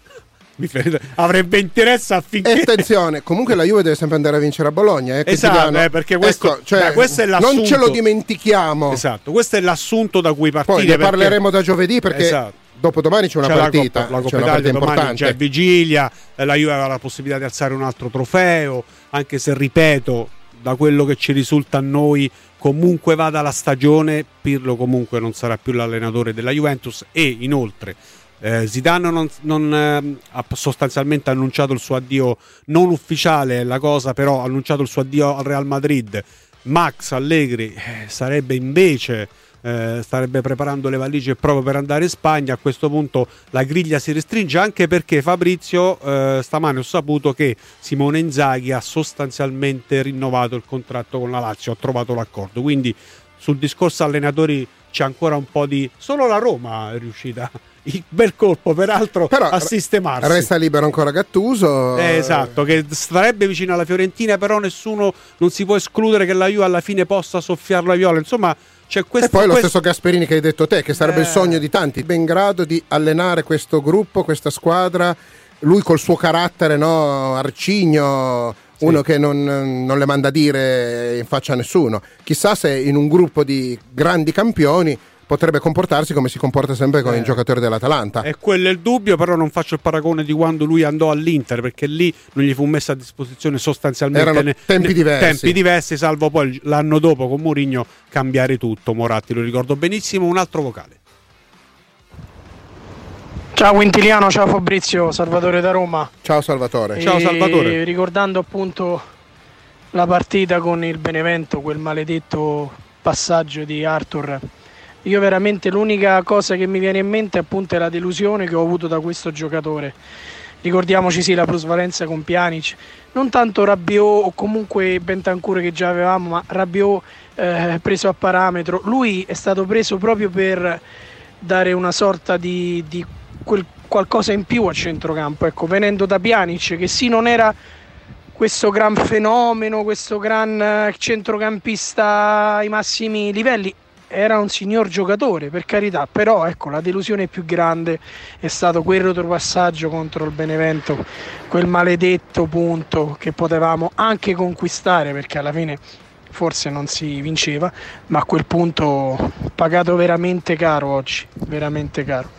mi fede, avrebbe interesse affinché... E attenzione, comunque la Juve deve sempre andare a vincere a Bologna, eh, che esatto, danno... eh, perché questo, ecco, cioè, beh, questo è l'assunto. Non ce lo dimentichiamo. Esatto, questo è l'assunto da cui partire. Poi ne perché... parleremo da giovedì, perché esatto. dopodomani c'è una c'è partita, la Coppa, la Coppa c'è una Italia, partita domani importante. c'è vigilia, eh, la Juve aveva la possibilità di alzare un altro trofeo, anche se, ripeto, da quello che ci risulta a noi, comunque vada la stagione, Pirlo comunque non sarà più l'allenatore della Juventus, e inoltre eh, Zidane non, non eh, ha sostanzialmente annunciato il suo addio non ufficiale, la cosa, però ha annunciato il suo addio al Real Madrid. Max Allegri eh, sarebbe invece eh, starebbe preparando le valigie proprio per andare in Spagna. A questo punto la griglia si restringe, anche perché Fabrizio, eh, stamane ho saputo che Simone Inzaghi ha sostanzialmente rinnovato il contratto con la Lazio, ha trovato l'accordo, quindi sul discorso allenatori c'è ancora un po' di... Solo la Roma è riuscita, il bel colpo peraltro, però a sistemarsi. Resta libero ancora Gattuso, eh, esatto, che starebbe vicino alla Fiorentina, però nessuno, non si può escludere che la Juve alla fine possa soffiarlo a viola, insomma c'è questo, e poi lo questo... stesso Gasperini che hai detto te, che sarebbe eh... il sogno di tanti, ben in grado di allenare questo gruppo, questa squadra, lui col suo carattere, no, arcigno, sì, uno che non, non le manda dire in faccia a nessuno. Chissà se in un gruppo di grandi campioni potrebbe comportarsi come si comporta sempre con eh. i giocatori dell'Atalanta. E quello è il dubbio, però non faccio il paragone di quando lui andò all'Inter, perché lì non gli fu messa a disposizione sostanzialmente erano ne, tempi ne, diversi tempi diversi, salvo poi l'anno dopo con Mourinho cambiare tutto. Moratti lo ricordo benissimo. Un altro vocale. Ciao Quintiliano, ciao Fabrizio, Salvatore da Roma. Ciao Salvatore. E ciao Salvatore. Ricordando appunto la partita con il Benevento, quel maledetto passaggio di Arthur, io veramente l'unica cosa che mi viene in mente appunto è la delusione che ho avuto da questo giocatore. Ricordiamoci sì la plusvalenza con Pjanic, non tanto Rabiot o comunque Bentancur che già avevamo, ma Rabiot eh, preso a parametro. Lui è stato preso proprio per dare una sorta di, di quel qualcosa in più a centrocampo, ecco, venendo da Pjanic, che sì non era questo gran fenomeno, questo gran centrocampista ai massimi livelli, era un signor giocatore, per carità, però ecco la delusione più grande è stato quel retropassaggio contro il Benevento, quel maledetto punto che potevamo anche conquistare, perché alla fine forse non si vinceva, ma a quel punto pagato veramente caro oggi, veramente caro.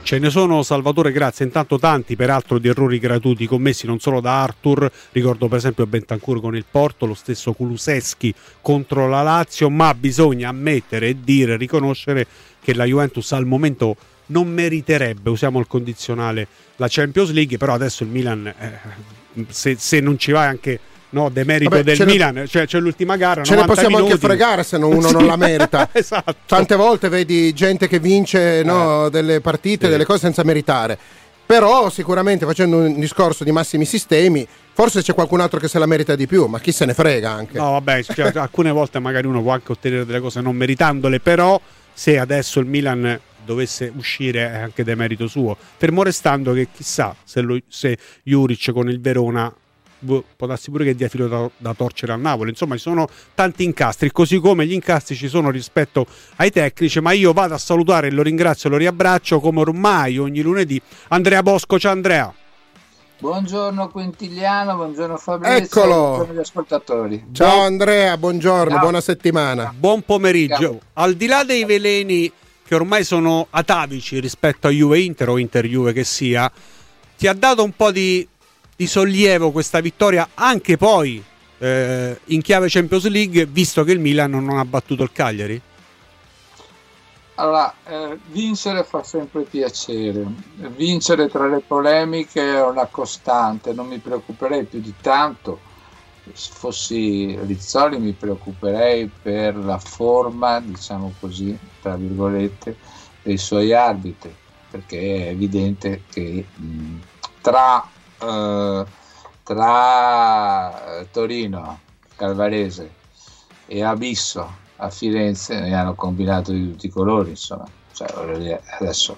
Ce ne sono, Salvatore, grazie, intanto tanti peraltro di errori gratuiti commessi non solo da Arthur, ricordo per esempio Bentancur con il Porto, lo stesso Kulusevski contro la Lazio, ma bisogna ammettere e dire, riconoscere che la Juventus al momento non meriterebbe, usiamo il condizionale, la Champions League, però adesso il Milan, eh, se, se non ci va anche... No, demerito Vabbè, del Milan, ne... cioè c'è l'ultima gara. Ce ne possiamo minuti. anche fregare se uno sì. non la merita. Esatto. Tante volte vedi gente che vince eh. no, delle partite, sì. delle cose senza meritare. Però sicuramente facendo un discorso di massimi sistemi, forse c'è qualcun altro che se la merita di più, ma chi se ne frega anche. No, vabbè, cioè, alcune volte magari uno può anche ottenere delle cose non meritandole, però se adesso il Milan dovesse uscire è anche demerito suo. Fermo restando che chissà se, lo, se Juric con il Verona può darsi pure che dia filo da, da torcere al Napoli. Insomma, ci sono tanti incastri, così come gli incastri ci sono rispetto ai tecnici. Ma io vado a salutare e lo ringrazio e lo riabbraccio come ormai ogni lunedì Andrea Bosco. Ciao Andrea. Buongiorno Quintiliano, buongiorno Fabrizio. Eccolo. Buongiorno agli ascoltatori. Ciao Andrea, buongiorno, Ciao. Buona settimana. Buon pomeriggio. Ciao. Al di là dei veleni che ormai sono atavici rispetto a Juve Inter o Inter Juve che sia, ti ha dato un po' di di sollievo questa vittoria anche poi eh, in chiave Champions League, visto che il Milan non ha battuto il Cagliari? Allora, eh, vincere fa sempre piacere, vincere tra le polemiche è una costante, non mi preoccuperei più di tanto. Se fossi Rizzoli mi preoccuperei per la forma, diciamo così, tra virgolette, dei suoi arbitri, perché è evidente che mh, tra Uh, tra Torino, Calvarese e Abisso a Firenze ne hanno combinato di tutti i colori, insomma. Cioè, adesso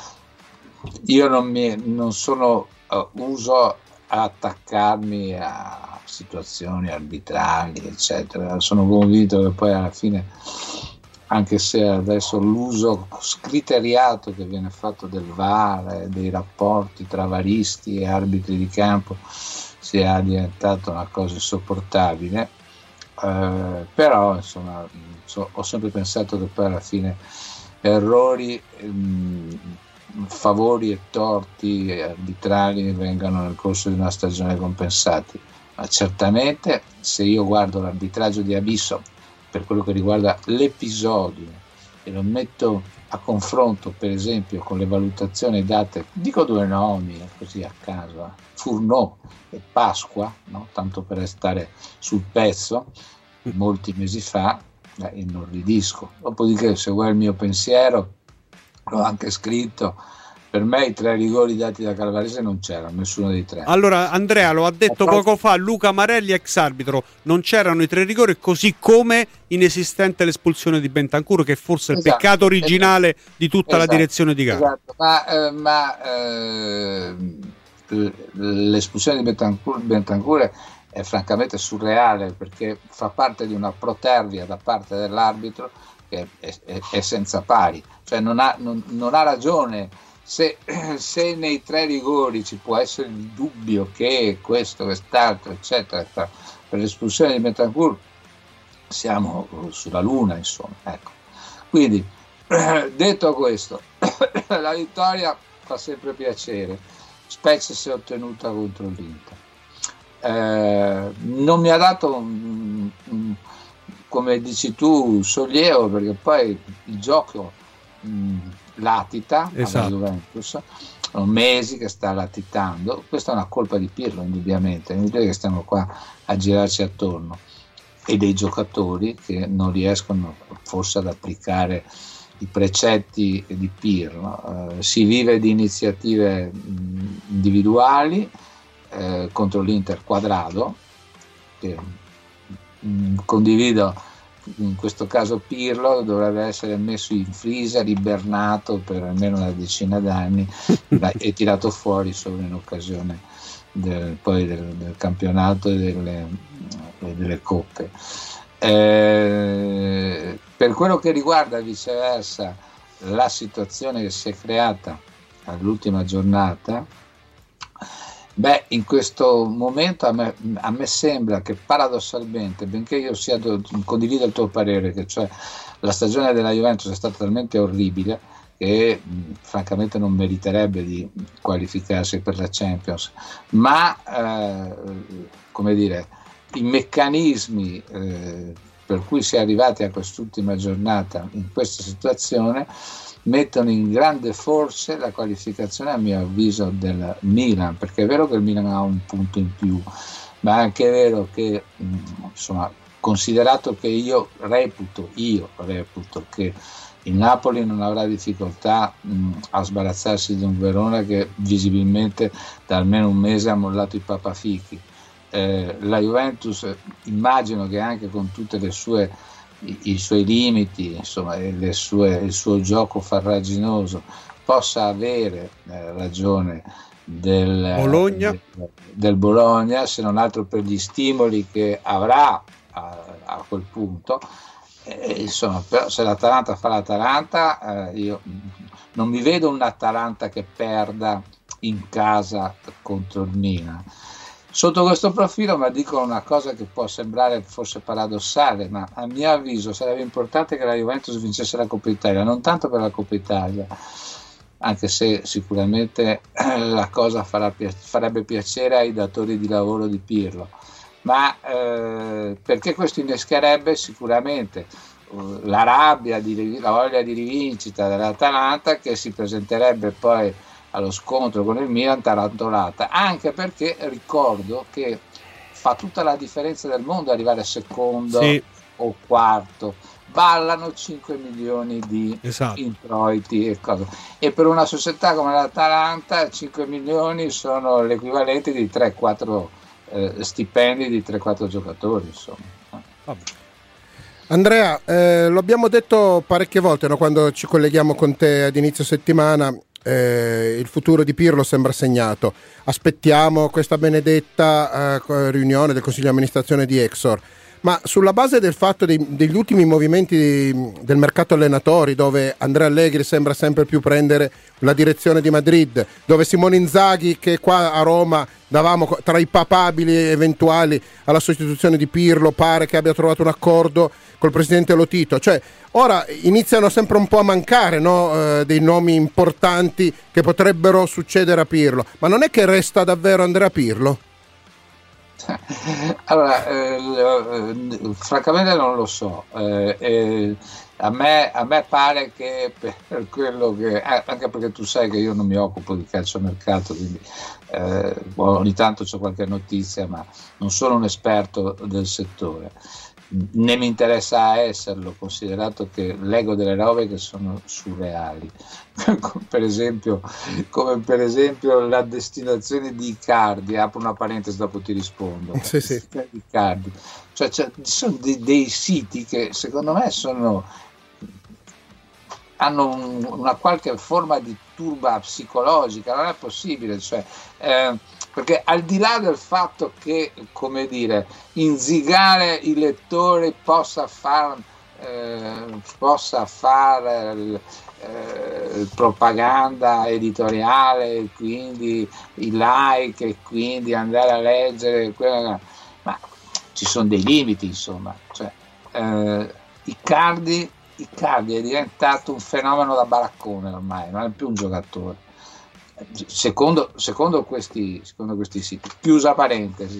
io non, mi, non sono uh, uso a attaccarmi a situazioni arbitrali eccetera, sono convinto che poi alla fine, anche se adesso l'uso scriteriato che viene fatto del V A R, dei rapporti tra varisti e arbitri di campo sia diventato una cosa insopportabile, eh, però insomma so, ho sempre pensato che poi alla fine errori, mh, favori e torti arbitrali vengano nel corso di una stagione compensati, ma certamente se io guardo l'arbitraggio di Abisso per quello che riguarda l'episodio e lo metto a confronto per esempio con le valutazioni date, dico due nomi così a caso, Fourneau e Pasqua, no? Tanto per restare sul pezzo, molti mesi fa, eh, inorridisco. Dopodiché se vuoi il mio pensiero, l'ho anche scritto, per me i tre rigori dati da Calvarese non c'erano, nessuno dei tre. Allora Andrea, lo ha detto poco fa Luca Marelli, ex arbitro, non c'erano i tre rigori, così come inesistente l'espulsione di Bentancur, che forse è il esatto, peccato originale esatto, di tutta esatto, la direzione di gara. Esatto, ma, eh, ma eh, l'espulsione di Bentancur, Bentancur è francamente surreale, perché fa parte di una protervia da parte dell'arbitro che è, è, è senza pari, cioè non ha, non, non ha ragione. Se, se nei tre rigori ci può essere il dubbio che questo, quest'altro, eccetera, per, per l'espulsione di Bentancur siamo sulla luna, insomma. Ecco. Quindi, detto questo, la vittoria fa sempre piacere, specie se ottenuta contro l'Inter. Eh, non mi ha dato, um, um, come dici tu, sollievo, perché poi il gioco um, latita, esatto, alla Juventus, sono mesi che sta latitando, questa è una colpa di Pirlo indubbiamente, è inutile che stiamo qua a girarci attorno, e dei giocatori che non riescono forse ad applicare i precetti di Pirlo. Eh, si vive di iniziative mh, individuali, eh, contro l'Inter Quadrado, che mh, condivido. In questo caso Pirlo dovrebbe essere messo in freezer, ibernato per almeno una decina d'anni e tirato fuori solo in occasione del, poi del, del campionato e delle, delle coppe. Eh, per quello che riguarda viceversa la situazione che si è creata all'ultima giornata, beh, in questo momento a me, a me sembra che paradossalmente, benché io sia do, condivido il tuo parere, che cioè la stagione della Juventus è stata talmente orribile che mh, francamente non meriterebbe di qualificarsi per la Champions, ma eh, come dire, i meccanismi eh, per cui si è arrivati a quest'ultima giornata in questa situazione mettono in grande forse la qualificazione, a mio avviso, del Milan, perché è vero che il Milan ha un punto in più, ma è anche vero che mh, insomma, considerato che io reputo io reputo che il Napoli non avrà difficoltà mh, a sbarazzarsi di un Verona che visibilmente da almeno un mese ha mollato i papafichi. Eh, la Juventus, immagino che anche con tutte le sue i, i suoi limiti, insomma, le sue, il suo gioco farraginoso, possa avere eh, ragione del Bologna. Del, del Bologna, se non altro per gli stimoli che avrà a, a quel punto. Eh, insomma, però se l'Atalanta fa l'Atalanta, eh, io non mi vedo un Atalanta che perda in casa contro il Milan. Sotto questo profilo, ma dico una cosa che può sembrare forse paradossale, ma a mio avviso sarebbe importante che la Juventus vincesse la Coppa Italia, non tanto per la Coppa Italia, anche se sicuramente la cosa farà, farebbe piacere ai datori di lavoro di Pirlo, ma eh, perché questo innescherebbe sicuramente uh, la rabbia, di, la voglia di rivincita dell'Atalanta, che si presenterebbe poi allo scontro con il Milan tarantolata, anche perché ricordo che fa tutta la differenza del mondo arrivare secondo sì. o quarto, ballano cinque milioni di esatto. introiti e cose, e per una società come l'Atalanta cinque milioni sono l'equivalente di tre quattro Eh, stipendi di tre quattro giocatori, insomma. Vabbè. Andrea, eh, lo abbiamo detto parecchie volte, no? Quando ci colleghiamo con te ad inizio settimana, eh, il futuro di Pirlo sembra segnato. Aspettiamo questa benedetta eh, riunione del Consiglio di amministrazione di Exor, ma sulla base del fatto dei, degli ultimi movimenti di, del mercato allenatori, dove Andrea Allegri sembra sempre più prendere la direzione di Madrid, dove Simone Inzaghi, che qua a Roma davamo tra i papabili eventuali alla sostituzione di Pirlo, pare che abbia trovato un accordo col presidente Lotito, cioè ora iniziano sempre un po' a mancare, no, eh, dei nomi importanti che potrebbero succedere a Pirlo, ma non è che resta davvero Andrea Pirlo? Allora, eh, francamente non lo so, eh, eh, a, me, a me pare che per quello che eh, anche perché tu sai che io non mi occupo di calciomercato, quindi eh, ogni tanto c'ho qualche notizia, ma non sono un esperto del settore, né mi interessa esserlo, considerato che leggo delle robe che sono surreali. per esempio come per esempio la destinazione di Icardi, apro una parentesi dopo ti rispondo, sì, sì. Icardi. Cioè, cioè ci sono dei, dei siti che secondo me sono hanno un, una qualche forma di turba psicologica, non è possibile, cioè, eh, perché al di là del fatto che, come dire, inzigare i lettori possa far eh, possa fare eh, eh, propaganda editoriale, e quindi i like, e quindi andare a leggere quella, ma ci sono dei limiti, insomma, cioè, eh, Icardi Icardi è diventato un fenomeno da baraccone ormai, non è più un giocatore, secondo, secondo, questi, secondo questi siti. Chiusa parentesi,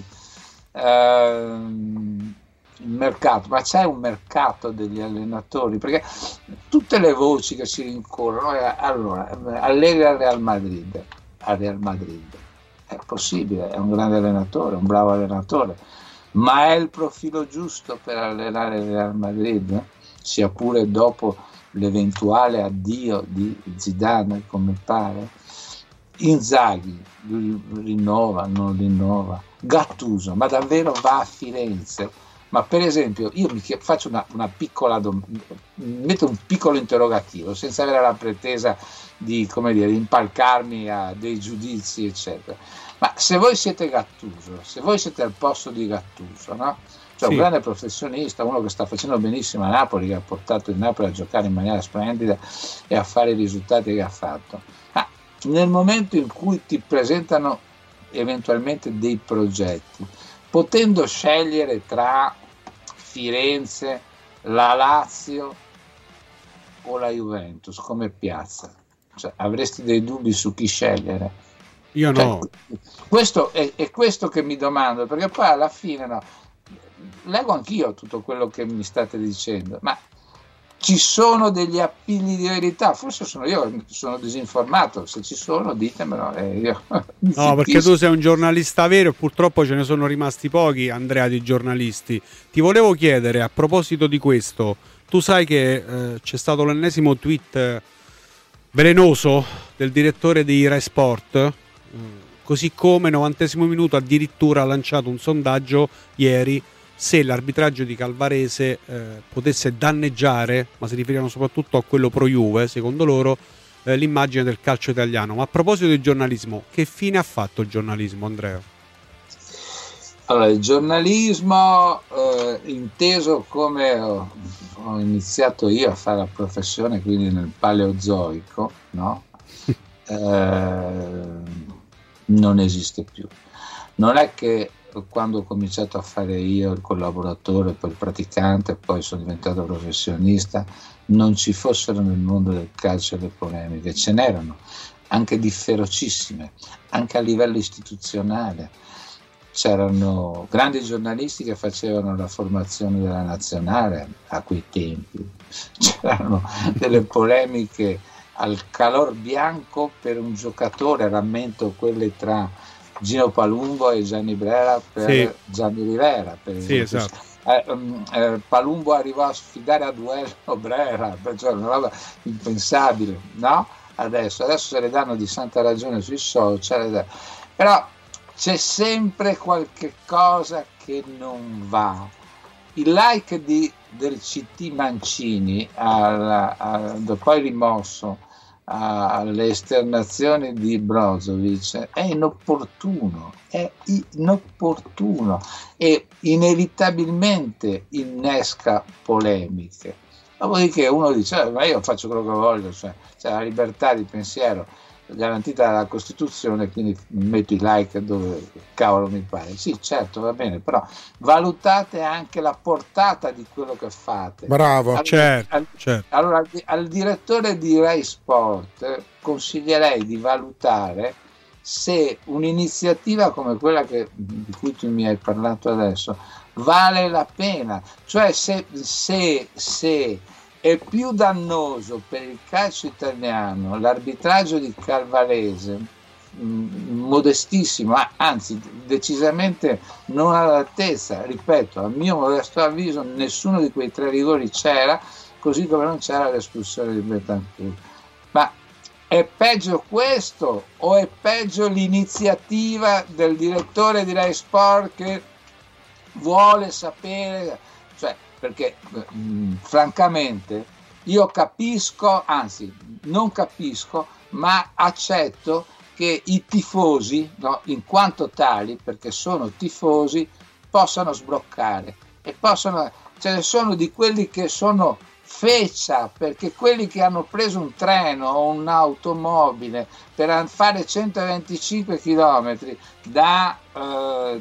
ehm, il mercato, ma c'è un mercato degli allenatori, perché tutte le voci che si rincorrono, allora Allegri al Real Madrid, al Real Madrid è possibile, è un grande allenatore, un bravo allenatore, ma è il profilo giusto per allenare il Real Madrid? Sia pure dopo l'eventuale addio di Zidane, come pare. Inzaghi rinnova, non rinnova. Gattuso, ma davvero va a Firenze? Ma per esempio, io mi faccio una, una piccola domanda, metto un piccolo interrogativo, senza avere la pretesa di, come dire, impalcarmi a dei giudizi, eccetera. Ma se voi siete Gattuso, se voi siete al posto di Gattuso, no? Cioè, sì. Un grande professionista, uno che sta facendo benissimo a Napoli, che ha portato il Napoli a giocare in maniera splendida e a fare i risultati che ha fatto. Ma nel momento in cui ti presentano eventualmente dei progetti, potendo scegliere tra Firenze, la Lazio o la Juventus come piazza? Cioè, avresti dei dubbi su chi scegliere? Io cioè, no. Questo è, è questo che mi domando, perché poi alla fine no, leggo anch'io tutto quello che mi state dicendo, ma ci sono degli appigli di verità? Forse sono io, sono disinformato, se ci sono ditemelo. Eh, io no, perché tu sei un giornalista vero e purtroppo ce ne sono rimasti pochi, Andrea, di giornalisti. Ti volevo chiedere, a proposito di questo, tu sai che eh, c'è stato l'ennesimo tweet eh, velenoso del direttore di Rai Sport, eh, così come novantesimo minuto addirittura ha lanciato un sondaggio ieri se l'arbitraggio di Calvarese eh, potesse danneggiare, ma si riferirono soprattutto a quello pro Juve, secondo loro, eh, l'immagine del calcio italiano. Ma a proposito di giornalismo, che fine ha fatto il giornalismo, Andrea? Allora, il giornalismo eh, inteso come ho, ho iniziato io a fare la professione, quindi nel Paleozoico, no? eh, non esiste più. Non è che quando ho cominciato a fare io il collaboratore, poi il praticante, poi sono diventato professionista, non ci fossero nel mondo del calcio le polemiche, ce n'erano, anche di ferocissime, anche a livello istituzionale. C'erano grandi giornalisti che facevano la formazione della nazionale a quei tempi, c'erano delle polemiche al calor bianco per un giocatore, rammento quelle tra Gino Palumbo e Gianni Brera per sì. Gianni Rivera, per sì, esatto. eh, um, eh, Palumbo arrivò a sfidare a duello Brera, cioè una roba impensabile, no? Adesso, adesso se le danno di santa ragione sui social, però c'è sempre qualche cosa che non va. Il like di, del C T Mancini alla, a, poi rimosso alle esternazioni di Brozovic è inopportuno, è inopportuno e inevitabilmente innesca polemiche. Dopodiché uno dice: ma io faccio quello che voglio, cioè, cioè la libertà di pensiero garantita dalla Costituzione, quindi metto i like dove cavolo mi pare. Sì, certo, va bene, però valutate anche la portata di quello che fate. Bravo, al, certo, al, certo. Allora, al, al direttore di Rai Sport consiglierei di valutare se un'iniziativa come quella che, di cui tu mi hai parlato adesso vale la pena, cioè se, se, se è più dannoso per il calcio italiano l'arbitraggio di Calvarese, mh, modestissimo, anzi decisamente non all'altezza, ripeto, a mio modesto avviso nessuno di quei tre rigori c'era, così come non c'era l'espulsione di Bentancur. Ma è peggio questo o è peggio l'iniziativa del direttore di Rai Sport che vuole sapere, cioè, perché mh, francamente io capisco, anzi non capisco, ma accetto che i tifosi, no, in quanto tali, perché sono tifosi, possano sbroccare e possono, ce ne sono di quelli che sono feccia, perché quelli che hanno preso un treno o un'automobile per fare centoventicinque chilometri da, eh,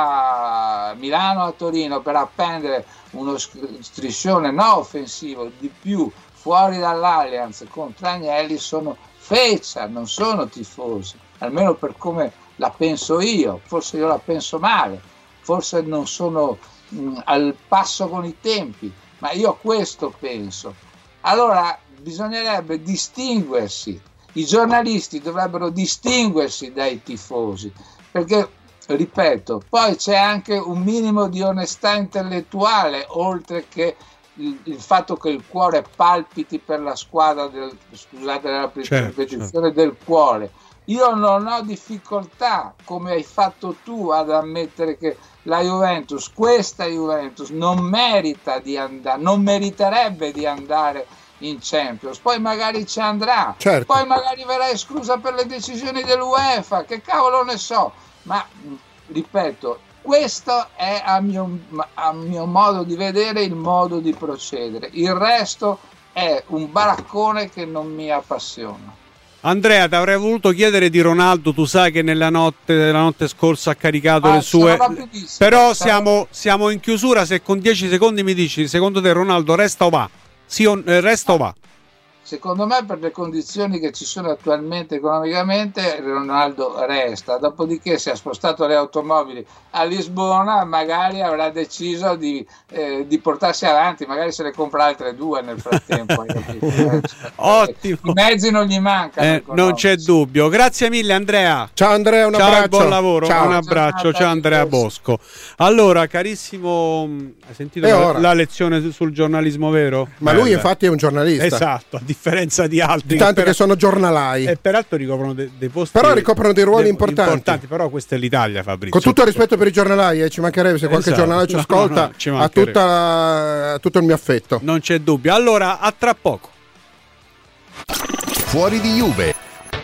da Milano a Torino per appendere uno striscione no offensivo di più fuori dall'Allianz contro Agnelli sono feccia, non sono tifosi, almeno per come la penso io. Forse io la penso male, forse non sono mh, al passo con i tempi, ma io questo penso. Allora bisognerebbe distinguersi, i giornalisti dovrebbero distinguersi dai tifosi, perché, ripeto, poi c'è anche un minimo di onestà intellettuale, oltre che il, il fatto che il cuore palpiti per la squadra del, scusate la ripetizione, certo, del cuore. Io non ho difficoltà, come hai fatto tu, ad ammettere che la Juventus, questa Juventus, non merita di andare, non meriterebbe di andare in Champions. Poi magari ci andrà, certo, poi magari verrà esclusa per le decisioni dell'UEFA, che cavolo ne so. Ma ripeto, questo è a mio, a mio modo di vedere il modo di procedere. Il resto è un baraccone che non mi appassiona. Andrea, ti avrei voluto chiedere di Ronaldo, tu sai che nella notte, nella notte scorsa ha caricato ah, le sue, però siamo, siamo in chiusura. Se con dieci secondi mi dici, secondo te Ronaldo resta o va? Sì o, eh, resta o va? secondo me per le condizioni che ci sono attualmente economicamente Ronaldo resta, dopodiché si è spostato le automobili a Lisbona, magari avrà deciso di, eh, di portarsi avanti, magari se ne compra altre due nel frattempo. Ottimo, i mezzi non gli mancano, eh, non c'è dubbio. Grazie mille Andrea. Ciao Andrea, un ciao, abbraccio. Buon lavoro, ciao. un abbraccio, ciao Andrea Bosco. Allora carissimo, hai sentito la, la lezione sul giornalismo vero? Ma Bella. Lui infatti è un giornalista. Esatto, a differenza di altri tanti che, per... che sono giornalai e peraltro ricoprono de- dei posti, però ricoprono dei ruoli de- importanti. importanti però questa è l'Italia, Fabrizio, con tutto il rispetto per i giornalai, eh, ci mancherebbe, se qualche esatto. giornale ci no, ascolta no, no, ha tutta la, tutto il mio affetto, non c'è dubbio. Allora a tra poco. Fuori di Juve.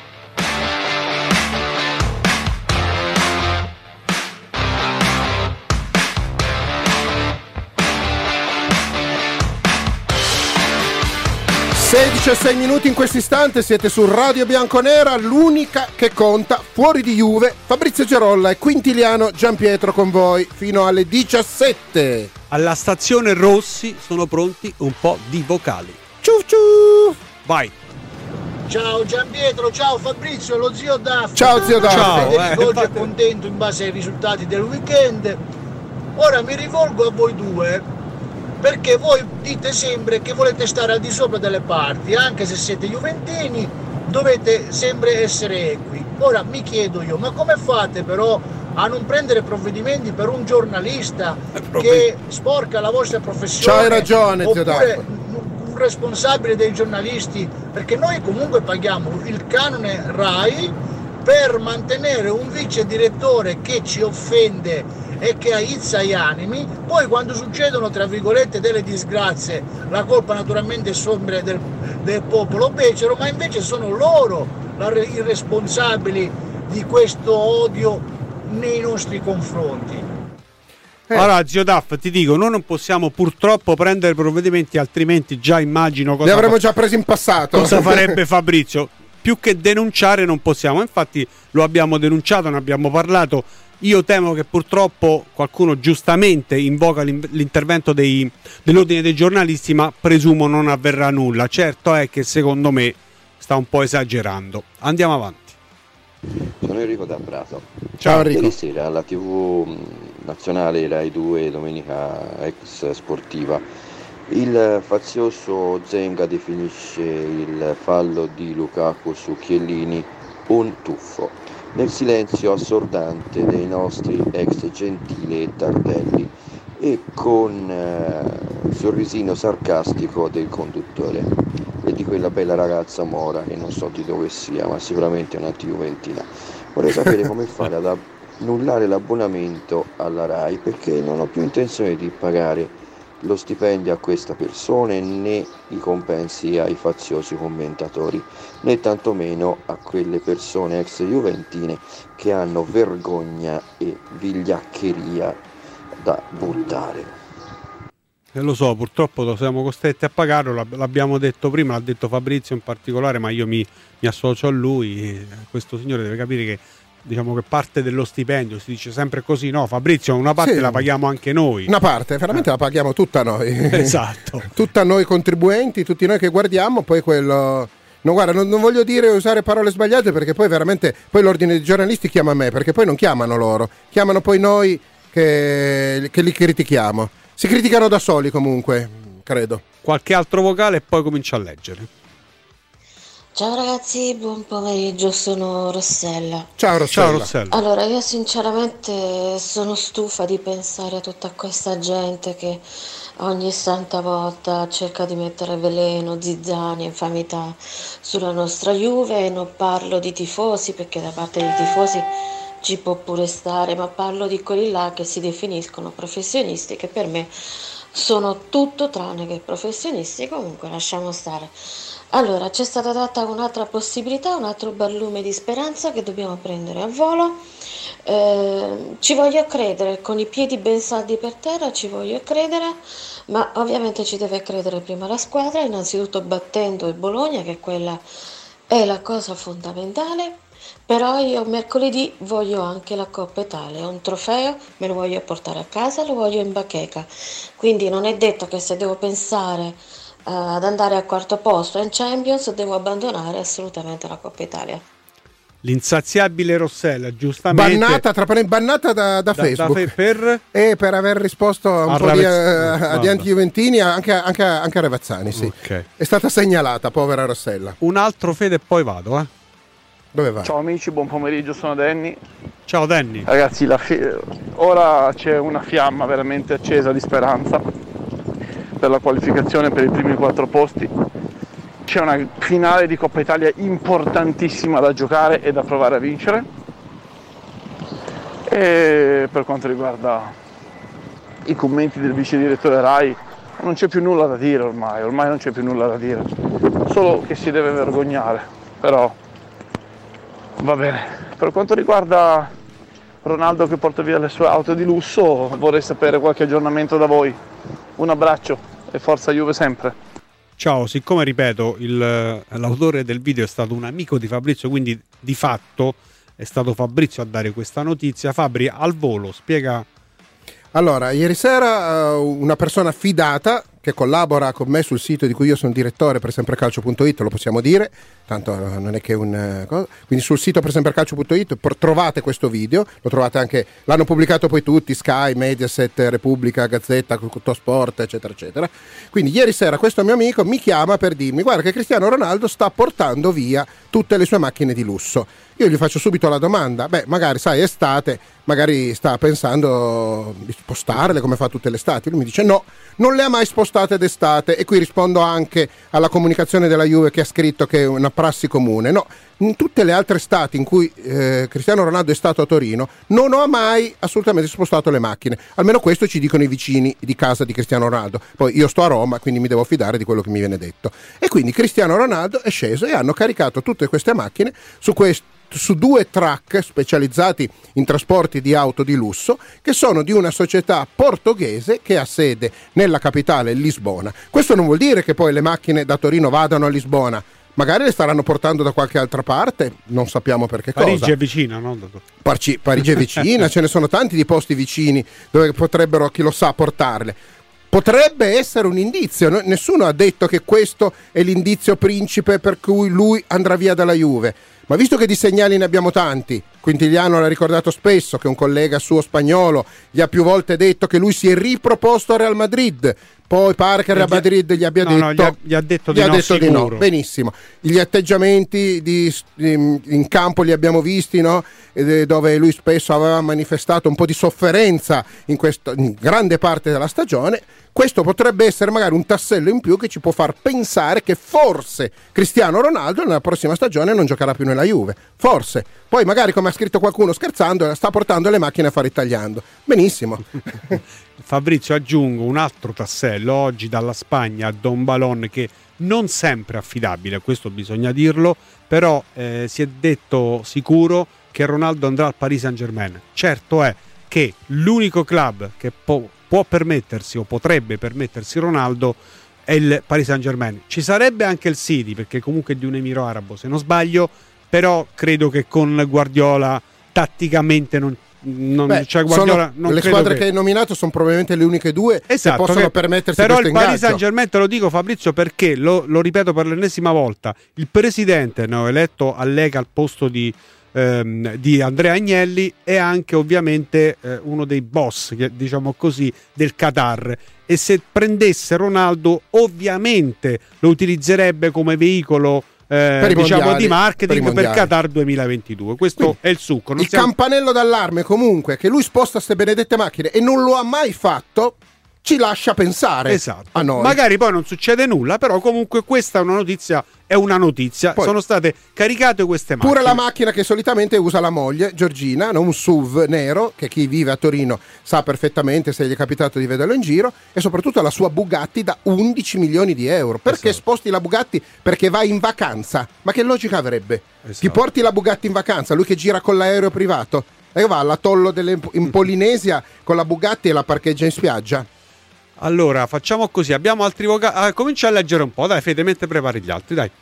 sedici e sei minuti in questo istante, siete su Radio Bianconera, l'unica che conta, fuori di Juve. Fabrizio Gerolla e Quintiliano Giampietro con voi fino alle diciassette. Alla stazione Rossi sono pronti un po' di vocali. Ciu ciu. Vai. Ciao Giampietro, ciao Fabrizio, lo zio Daff. Ciao zio Daff. Ciao, Federico eh, oggi è contento in base ai risultati del weekend. Ora mi rivolgo a voi due, perché voi dite sempre che volete stare al di sopra delle parti, anche se siete juventini dovete sempre essere equi. Ora mi chiedo io, ma come fate però a non prendere provvedimenti per un giornalista che sporca la vostra professione? C'hai ragione, zio Daff. Un responsabile dei giornalisti, perché noi comunque paghiamo il canone RAI per mantenere un vice direttore che ci offende e che aizza gli animi. Poi quando succedono tra virgolette delle disgrazie, la colpa naturalmente è sempre del, del popolo becero, ma invece sono loro la, i responsabili di questo odio nei nostri confronti. Eh. Allora zio Daff, ti dico, noi non possiamo purtroppo prendere provvedimenti, altrimenti già immagino cosa li avremmo fa- già presi in passato. Cosa farebbe Fabrizio? Più che denunciare non possiamo, infatti lo abbiamo denunciato, ne abbiamo parlato. Io temo che purtroppo qualcuno giustamente invoca l'intervento dei, dell'ordine dei giornalisti, ma presumo non avverrà nulla. Certo è che secondo me sta un po' esagerando. Andiamo avanti. Sono Enrico da Prato. Ciao Enrico. Ieri sera alla tivù nazionale Rai due, domenica ex sportiva, il fazioso Zenga definisce il fallo di Lukaku su Chiellini un tuffo, nel silenzio assordante dei nostri ex Gentile e Tardelli e con eh, il sorrisino sarcastico del conduttore e di quella bella ragazza mora che non so di dove sia, ma sicuramente è una juventina. Vorrei sapere come fare ad annullare l'abbonamento alla Rai, perché non ho più intenzione di pagare lo stipendio a questa persona né i compensi ai faziosi commentatori, né tantomeno a quelle persone ex juventine che hanno vergogna e vigliaccheria da buttare. Eh, lo so, purtroppo siamo costretti a pagarlo, l'abbiamo detto prima, l'ha detto Fabrizio in particolare, ma io mi, mi associo a lui. Questo signore deve capire che, diciamo, che parte dello stipendio, si dice sempre così, no Fabrizio, una parte sì, la paghiamo anche noi. Una parte, veramente eh. la paghiamo tutta noi. Esatto. Tutta noi contribuenti, tutti noi che guardiamo, poi quello... No, guarda, non, non voglio dire usare parole sbagliate, perché poi veramente poi l'ordine dei giornalisti chiama me, perché poi non chiamano loro, chiamano poi noi che, che li critichiamo. Si criticano da soli comunque, credo. Qualche altro vocale e poi comincio a leggere. Ciao ragazzi, buon pomeriggio, sono Rossella. Ciao Rossella. Ciao Rossella. Allora, io sinceramente sono stufa di pensare a tutta questa gente che ogni santa volta cerca di mettere veleno, zizzania, infamità sulla nostra Juve. Non parlo di tifosi, perché da parte dei tifosi ci può pure stare, ma parlo di quelli là che si definiscono professionisti, che per me sono tutto tranne che professionisti. Comunque lasciamo stare. Allora, c'è stata data un'altra possibilità, un altro barlume di speranza che dobbiamo prendere a volo. Eh, ci voglio credere, con i piedi ben saldi per terra ci voglio credere, ma ovviamente ci deve credere prima la squadra, innanzitutto battendo il Bologna, che quella è la cosa fondamentale. Però io mercoledì voglio anche la Coppa Italia, un trofeo, me lo voglio portare a casa, lo voglio in bacheca. Quindi non è detto che se devo pensare ad andare al quarto posto in Champions, devo abbandonare assolutamente la Coppa Italia. L'insaziabile Rossella, giustamente bannata, tra parentesi, bannata da, da, da Facebook da fe- per... e per aver risposto a un a po' Ravez... di, uh, a di anti-juventini, anche, anche, anche a Revazzani, sì. Okay. È stata segnalata, povera Rossella. Un altro Fede e poi vado, eh. Dove vai? Ciao amici, buon pomeriggio, sono Danny. Ciao Danny. Ragazzi, la fi- ora c'è una fiamma veramente accesa di speranza per la qualificazione per i primi quattro posti. C'è una finale di Coppa Italia importantissima da giocare e da provare a vincere. E per quanto riguarda i commenti del vice direttore Rai, non c'è più nulla da dire ormai, ormai non c'è più nulla da dire, solo che si deve vergognare, però va bene. Per quanto riguarda Ronaldo che porta via le sue auto di lusso, vorrei sapere qualche aggiornamento da voi. Un abbraccio e forza Juve sempre. Ciao, siccome ripeto, il, l'autore del video è stato un amico di Fabrizio, quindi di fatto è stato Fabrizio a dare questa notizia. Fabri, al volo, spiega. Allora, ieri sera uh, una persona fidata che collabora con me sul sito di cui io sono direttore, per semprecalcio punto it, lo possiamo dire, tanto non è che un... Uh, cosa. Quindi sul sito per semprecalcio punto it trovate questo video, lo trovate anche, l'hanno pubblicato poi tutti, Sky, Mediaset, Repubblica, Gazzetta, Tuttosport, eccetera, eccetera. Quindi ieri sera questo mio amico mi chiama per dirmi: guarda che Cristiano Ronaldo sta portando via tutte le sue macchine di lusso. Io gli faccio subito la domanda: beh, magari sai, estate, magari sta pensando di spostarle come fa tutte le estati. Lui mi dice no, non le ha mai spostate d'estate. E qui rispondo anche alla comunicazione della Juve che ha scritto che è una prassi comune. No, in tutte le altre estati in cui eh, Cristiano Ronaldo è stato a Torino non ho mai assolutamente spostato le macchine. Almeno questo ci dicono i vicini di casa di Cristiano Ronaldo. Poi io sto a Roma, quindi mi devo fidare di quello che mi viene detto. E quindi Cristiano Ronaldo è sceso e hanno caricato tutte queste macchine su questo su due truck specializzati in trasporti di auto di lusso, che sono di una società portoghese che ha sede nella capitale Lisbona. Questo non vuol dire che poi le macchine da Torino vadano a Lisbona, magari le staranno portando da qualche altra parte, non sappiamo per che cosa. Parigi è vicina, no? Parci- Parigi è vicina, ce ne sono tanti di posti vicini dove potrebbero, chi lo sa, portarle. Potrebbe essere un indizio, nessuno ha detto che questo è l'indizio principe per cui lui andrà via dalla Juve. Ma visto che di segnali ne abbiamo tanti, Quintiliano l'ha ricordato spesso, che un collega suo spagnolo gli ha più volte detto che lui si è riproposto al Real Madrid, poi pare che il Real Madrid gli abbia no, detto, no, gli ha, gli ha detto, gli di, ha no, detto di no. Benissimo. Gli atteggiamenti di, in, in campo li abbiamo visti, no? Dove lui spesso aveva manifestato un po' di sofferenza in, questo, in grande parte della stagione. Questo potrebbe essere magari un tassello in più che ci può far pensare che forse Cristiano Ronaldo nella prossima stagione non giocherà più nella Juve. Forse. Poi magari, come ha scritto qualcuno scherzando, sta portando le macchine a fare il tagliando. Benissimo. Fabrizio, aggiungo un altro tassello oggi dalla Spagna a Don Balon, che non sempre affidabile, questo bisogna dirlo, però eh, si è detto sicuro che Ronaldo andrà al Paris Saint-Germain. Certo è che l'unico club che può, può permettersi o potrebbe permettersi Ronaldo è il Paris Saint-Germain. Ci sarebbe anche il City, perché comunque è di un emiro arabo se non sbaglio, però credo che con Guardiola tatticamente non Non, Beh, cioè Guardiola, sono, non le squadre che... che hai nominato sono probabilmente le uniche due esatto, che possono che... permettersi però questo il Paris ingaggio. Saint-Germain, te lo dico Fabrizio, perché lo, lo ripeto per l'ennesima volta, il presidente, no, eletto a Lega al posto di, ehm, di Andrea Agnelli, è anche ovviamente eh, uno dei boss, diciamo così, del Qatar, e se prendesse Ronaldo ovviamente lo utilizzerebbe come veicolo Eh, per diciamo mondiali, di marketing per, per Qatar duemilaventidui. Questo Quindi, è il succo. Non il siamo... campanello d'allarme comunque è che lui sposta queste benedette macchine e non lo ha mai fatto, ci lascia pensare esatto. a noi. Magari poi non succede nulla, però comunque questa è una notizia, è una notizia. Poi, sono state caricate queste macchine. Pure la macchina che solitamente usa la moglie, Giorgina, no? Un S U V nero, che chi vive a Torino sa perfettamente se gli è capitato di vederlo in giro, e soprattutto la sua Bugatti da undici milioni di euro. Perché esatto. sposti la Bugatti? Perché vai in vacanza. Ma che logica avrebbe? Esatto. Ti porti la Bugatti in vacanza, lui che gira con l'aereo privato, e va all'atollo delle, in Polinesia con la Bugatti e la parcheggia in spiaggia. Allora, facciamo così, abbiamo altri vocali. Ah, comincia a leggere un po', dai Fede, mentre prepari gli altri, dai.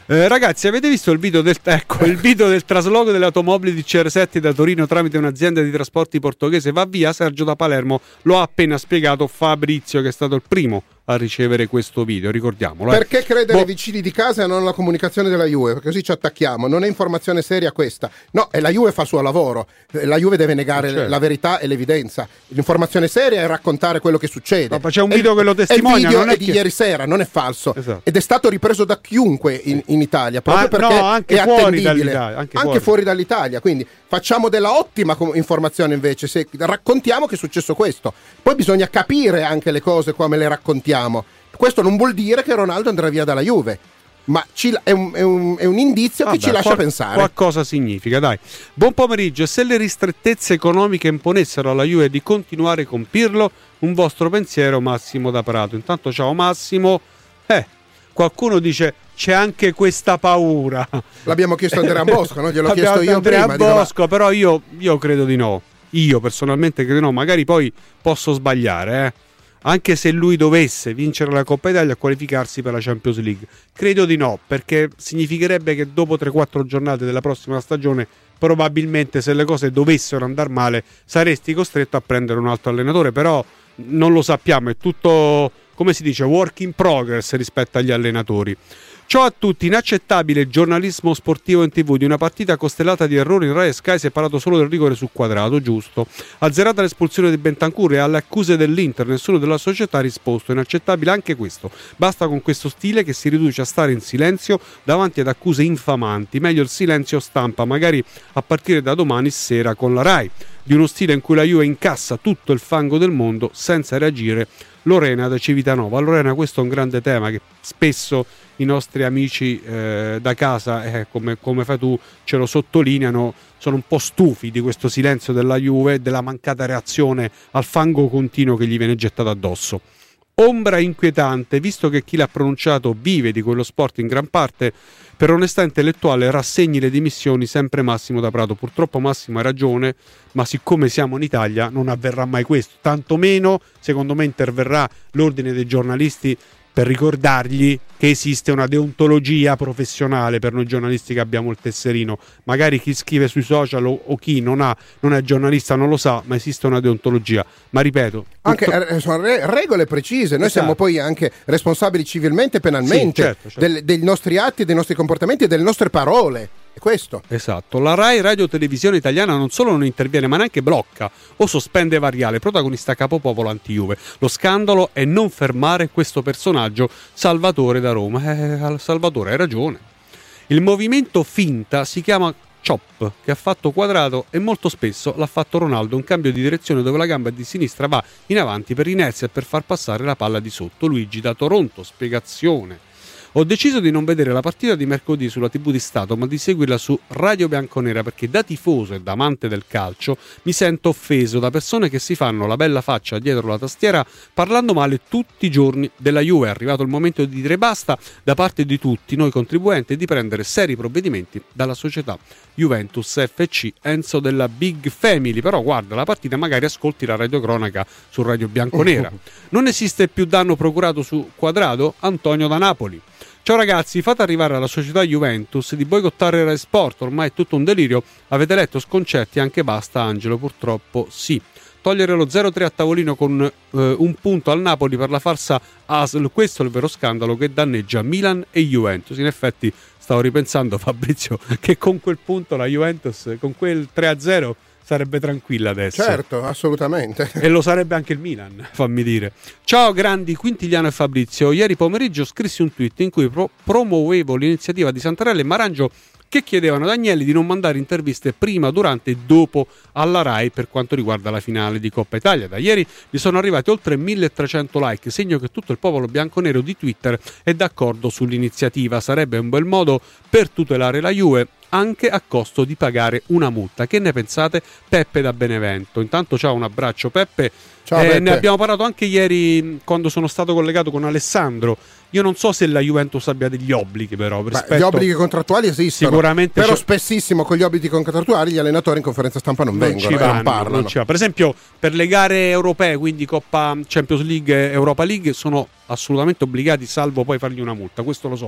Eh, ragazzi, avete visto il video del ecco, il video del trasloco delle automobili di C R sette da Torino tramite un'azienda di trasporti portoghese? Va via Sergio da Palermo, lo ha appena spiegato Fabrizio, che è stato il primo a ricevere questo video, ricordiamolo. Eh. Perché credere Bo- ai vicini di casa e non alla comunicazione della Juve? Perché così ci attacchiamo, non è informazione seria questa. No, e la Juve fa il suo lavoro, la Juve deve negare certo. la verità e l'evidenza. L'informazione seria è raccontare quello che succede. Ma c'è un video e, che lo testimonia. Il video non è è di che... ieri sera, non è falso. Esatto. Ed è stato ripreso da chiunque in, in Italia, proprio ah, perché no, anche è fuori attendibile. Dall'Italia, anche, anche fuori. fuori dall'Italia. Quindi facciamo della ottima informazione invece, se raccontiamo che è successo questo. Poi bisogna capire anche le cose come le raccontiamo. Questo non vuol dire che Ronaldo andrà via dalla Juve, ma ci, è, un, è, un, è un indizio Vabbè, che ci lascia qual, pensare. Qualcosa significa, dai. Buon pomeriggio. Se le ristrettezze economiche imponessero alla Juve di continuare con Pirlo, un vostro pensiero, Massimo da Prato. Intanto ciao Massimo. Eh, qualcuno dice c'è anche questa paura. L'abbiamo chiesto a Andrea Bosco, no? Gliel'ho chiesto io Andrea prima. Bosco, dico, però io, io credo di no. Io personalmente credo di no. Magari poi posso sbagliare, eh. Anche se lui dovesse vincere la Coppa Italia e qualificarsi per la Champions League. Credo di no, perché significherebbe che dopo tre quattro giornate della prossima stagione, probabilmente se le cose dovessero andare male, saresti costretto a prendere un altro allenatore, però non lo sappiamo, è tutto, come si dice, work in progress rispetto agli allenatori. Ciao a tutti, inaccettabile giornalismo sportivo in tv di una partita costellata di errori in Rai e Sky, si è parlato solo del rigore su Quadrato, giusto. Azzerata l'espulsione di Bentancur e alle accuse dell'Inter nessuno della società ha risposto, inaccettabile anche questo. Basta con questo stile che si riduce a stare in silenzio davanti ad accuse infamanti, meglio il silenzio stampa, magari a partire da domani sera con la Rai. Di uno stile in cui la Juve incassa tutto il fango del mondo senza reagire. Lorena da Civitanova. Lorena, questo è un grande tema che spesso i nostri amici eh, da casa, eh, come, come fai tu, ce lo sottolineano, sono un po' stufi di questo silenzio della Juve e della mancata reazione al fango continuo che gli viene gettato addosso. Ombra inquietante, visto che chi l'ha pronunciato vive di quello sport in gran parte, per onestà intellettuale rassegni le dimissioni sempre Massimo da Prato. Purtroppo Massimo ha ragione, ma siccome siamo in Italia non avverrà mai questo, tantomeno secondo me interverrà l'ordine dei giornalisti per ricordargli che esiste una deontologia professionale per noi giornalisti che abbiamo il tesserino. Magari chi scrive sui social o, o chi non, ha, non è giornalista non lo sa, ma esiste una deontologia. Ma ripeto, anche tutto... sono regole precise, noi esatto. siamo poi anche responsabili civilmente e penalmente sì, certo, certo. Del, dei nostri atti, dei nostri comportamenti e delle nostre parole. È questo. Esatto. La Rai Radio Televisione Italiana non solo non interviene, ma neanche blocca o sospende Variale, protagonista capopopolo anti-Juve. Lo scandalo è non fermare questo personaggio, Salvatore da Roma. Eh, Salvatore, hai ragione. Il movimento finta si chiama chop, che ha fatto Quadrato e molto spesso l'ha fatto Ronaldo, un cambio di direzione dove la gamba di sinistra va in avanti per inerzia e per far passare la palla di sotto. Luigi da Toronto, spiegazione. Ho deciso di non vedere la partita di mercoledì sulla tivù di Stato, ma di seguirla su Radio Bianconera, perché da tifoso e da amante del calcio mi sento offeso da persone che si fanno la bella faccia dietro la tastiera parlando male tutti i giorni della Juve. È arrivato il momento di dire basta da parte di tutti noi contribuenti e di prendere seri provvedimenti dalla società Juventus F C Enzo della Big Family. Però guarda, la partita magari ascolti la radiocronaca su Radio Bianconera. Non esiste più danno procurato su Quadrato? Antonio da Napoli. Ciao ragazzi, fate arrivare alla società Juventus di boicottare Rai Sport, ormai è tutto un delirio. Avete letto Sconcetti? Anche basta Angelo, purtroppo sì. Togliere lo zero tre a tavolino con eh, un punto al Napoli per la farsa A S L, questo è il vero scandalo che danneggia Milan e Juventus. In effetti stavo ripensando, Fabrizio, che con quel punto la Juventus, con quel tre a zero, sarebbe tranquilla adesso. Certo, assolutamente. E lo sarebbe anche il Milan, fammi dire. Ciao grandi, Quintiliano e Fabrizio. Ieri pomeriggio scrissi un tweet in cui pro- promuovevo l'iniziativa di Santarelli e Marangio, che chiedevano ad Agnelli di non mandare interviste prima, durante e dopo alla Rai per quanto riguarda la finale di Coppa Italia. Da ieri mi sono arrivati oltre milletrecento like, segno che tutto il popolo bianconero di Twitter è d'accordo sull'iniziativa. Sarebbe un bel modo per tutelare la Juve, anche a costo di pagare una multa. Che ne pensate? Peppe da Benevento. Intanto ciao, un abbraccio Peppe. Ciao, eh, Peppe. Ne abbiamo parlato anche ieri quando sono stato collegato con Alessandro. Io non so se la Juventus abbia degli obblighi, però rispetto... Gli obblighi contrattuali esistono, sicuramente, però c'è... spessissimo con gli obblighi contrattuali gli allenatori in conferenza stampa non, non vengono, ci vanno, non parlano. Non ci va. Per esempio per le gare europee, quindi Coppa Champions League e Europa League, sono assolutamente obbligati, salvo poi fargli una multa, questo lo so.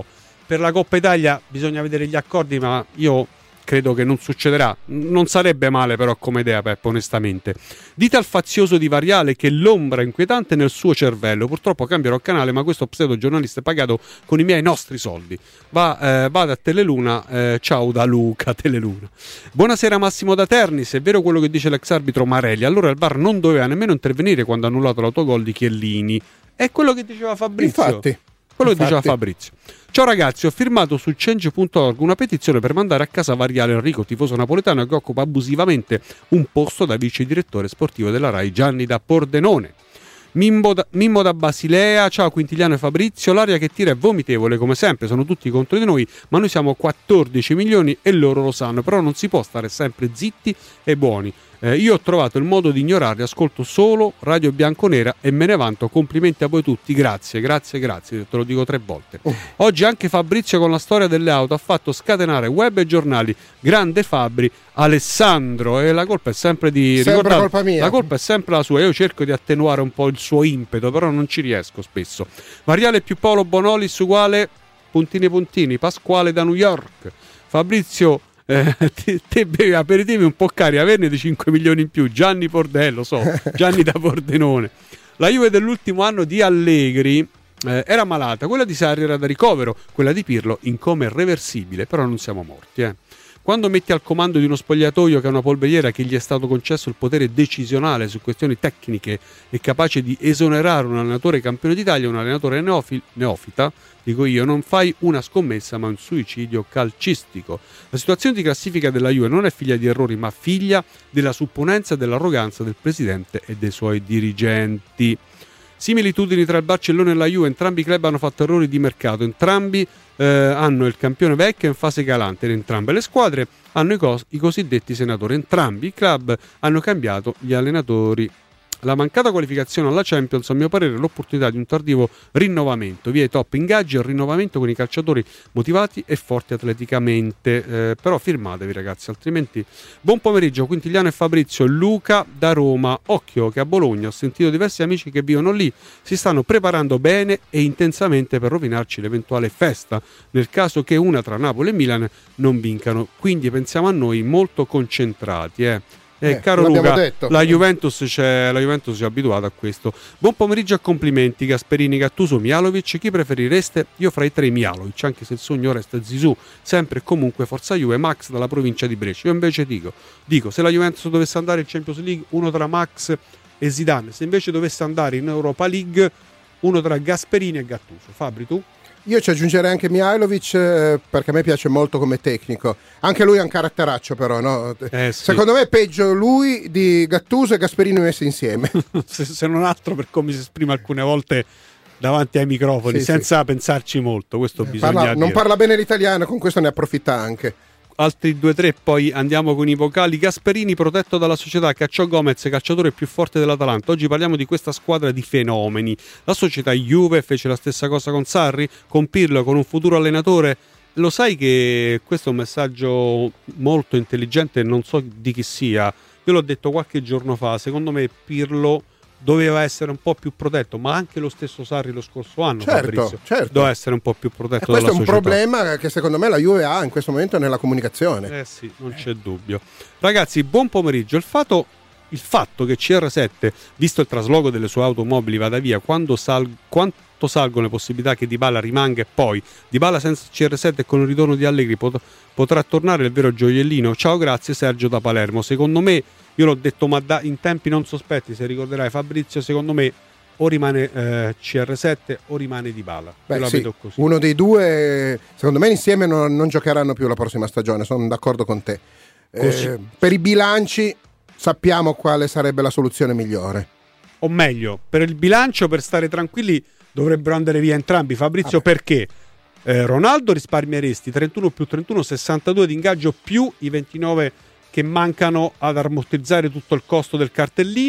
per la Coppa Italia bisogna vedere gli accordi, ma io credo che non succederà. Non sarebbe male però come idea, Peppo, onestamente. Dite al fazioso di Variale che l'ombra inquietante è nel suo cervello. Purtroppo cambierò canale, ma questo pseudo giornalista è pagato con i miei nostri soldi. Va, eh, vada a Teleluna, eh, ciao da Luca, Teleluna. Buonasera Massimo da Terni, se è vero quello che dice l'ex arbitro Marelli, allora il V A R non doveva nemmeno intervenire quando ha annullato l'autogol di Chiellini. È quello che diceva Fabrizio. Infatti. Quello che Infatti. diceva Fabrizio. Ciao ragazzi, ho firmato su change punto org una petizione per mandare a casa Variale Enrico, tifoso napoletano che occupa abusivamente un posto da vice direttore sportivo della Rai, Gianni da Pordenone. Mimmo da, Mimmo da Basilea, ciao Quintiliano e Fabrizio, l'aria che tira è vomitevole come sempre, sono tutti contro di noi, ma noi siamo quattordici milioni e loro lo sanno, però non si può stare sempre zitti e buoni. Eh, io ho trovato il modo di ignorarli, ascolto solo Radio Bianconera e me ne vanto, complimenti a voi tutti, grazie, grazie, grazie, te lo dico tre volte. Oggi anche Fabrizio con la storia delle auto ha fatto scatenare web e giornali, grande Fabri, Alessandro, e la colpa è sempre di... Sempre ricordate, colpa mia. La colpa è sempre la sua, io cerco di attenuare un po' il suo impeto, però non ci riesco spesso. Variale più Paolo Bonolis uguale, puntini puntini, Pasquale da New York, Fabrizio... Eh, te, te bevi aperitivi un po' cari, averne di cinque milioni in più. Gianni Pordello, so, Gianni da Pordenone. La Juve dell'ultimo anno di Allegri eh, era malata, quella di Sarri era da ricovero, quella di Pirlo in coma irreversibile, però non siamo morti, eh. Quando metti al comando di uno spogliatoio che è una polveriera che gli è stato concesso il potere decisionale su questioni tecniche e capace di esonerare un allenatore campione d'Italia, un allenatore neofi- neofita, dico io, non fai una scommessa ma un suicidio calcistico. La situazione di classifica della Juve non è figlia di errori ma figlia della supponenza e dell'arroganza del presidente e dei suoi dirigenti. Similitudini tra il Barcellona e la Juve, entrambi i club hanno fatto errori di mercato, entrambi eh, hanno il campione vecchio in fase calante, entrambe le squadre hanno i, cos- i cosiddetti senatori, entrambi i club hanno cambiato gli allenatori. La mancata qualificazione alla Champions, a mio parere, è l'opportunità di un tardivo rinnovamento, via i top ingaggi e il rinnovamento con i calciatori motivati e forti atleticamente. Eh, però firmatevi ragazzi, altrimenti... Buon pomeriggio, Quintiliano e Fabrizio, Luca da Roma. Occhio che a Bologna ho sentito diversi amici che vivono lì, si stanno preparando bene e intensamente per rovinarci l'eventuale festa, nel caso che una tra Napoli e Milan non vincano. Quindi pensiamo a noi molto concentrati, eh. Eh, Eh, caro l'abbiamo Luca, detto. la Juventus, c'è, la Juventus si è abituata a questo. Buon pomeriggio e complimenti Gasperini, Gattuso, Mialovic. Chi preferireste? Io fra i tre Mialovic, anche se il sogno resta Zizou. Sempre e comunque Forza Juve, Max dalla provincia di Brescia. Io invece dico, dico se la Juventus dovesse andare in Champions League, uno tra Max e Zidane. Se invece dovesse andare in Europa League, uno tra Gasperini e Gattuso. Fabri, tu? Io ci aggiungerei anche Mihajlovic eh, perché a me piace molto come tecnico. Anche lui ha un caratteraccio però, no? Eh, sì. Secondo me è peggio lui di Gattuso e Gasperini messi insieme. se, se non altro per come si esprime alcune volte davanti ai microfoni, Sì, senza pensarci molto, questo bisogna Parla- dire. non parla bene l'italiano, con questo ne approfitta anche. Altri due tre, poi andiamo con i vocali. Gasperini protetto dalla società, cacciò Gomez, calciatore più forte dell'Atalanta. Oggi parliamo di questa squadra di fenomeni. La società Juve fece la stessa cosa con Sarri, con Pirlo, con un futuro allenatore. Lo sai che questo è un messaggio molto intelligente, non so di chi sia. Io l'ho detto qualche giorno fa, secondo me Pirlo doveva essere un po' più protetto, ma anche lo stesso Sarri lo scorso anno, Certo, Fabrizio, certo. doveva essere un po' più protetto E questo dalla è un società. problema che secondo me la Juve ha in questo momento nella comunicazione. Eh sì, non c'è dubbio. Ragazzi, buon pomeriggio. Il fatto, il fatto che C R sette, visto il trasloco delle sue automobili, vada via, quando sal, quanto salgono le possibilità che Dybala rimanga e poi Dybala senza C R sette e con il ritorno di Allegri pot- potrà tornare il vero gioiellino? Ciao, grazie Sergio da Palermo. Secondo me, io l'ho detto ma da, in tempi non sospetti, se ricorderai Fabrizio, secondo me o rimane eh, C R sette o rimane Dybala. Beh, Io la sì, vedo così. uno dei due, secondo me insieme non, non giocheranno più la prossima stagione, sono d'accordo con te. Eh, per i bilanci sappiamo quale sarebbe la soluzione migliore. O meglio, per il bilancio, per stare tranquilli, dovrebbero andare via entrambi. Fabrizio, Vabbè. perché? Eh, Ronaldo risparmieresti trentuno più trentuno, sessantadue di ingaggio più i ventinove che mancano ad ammortizzare tutto il costo del cartellino.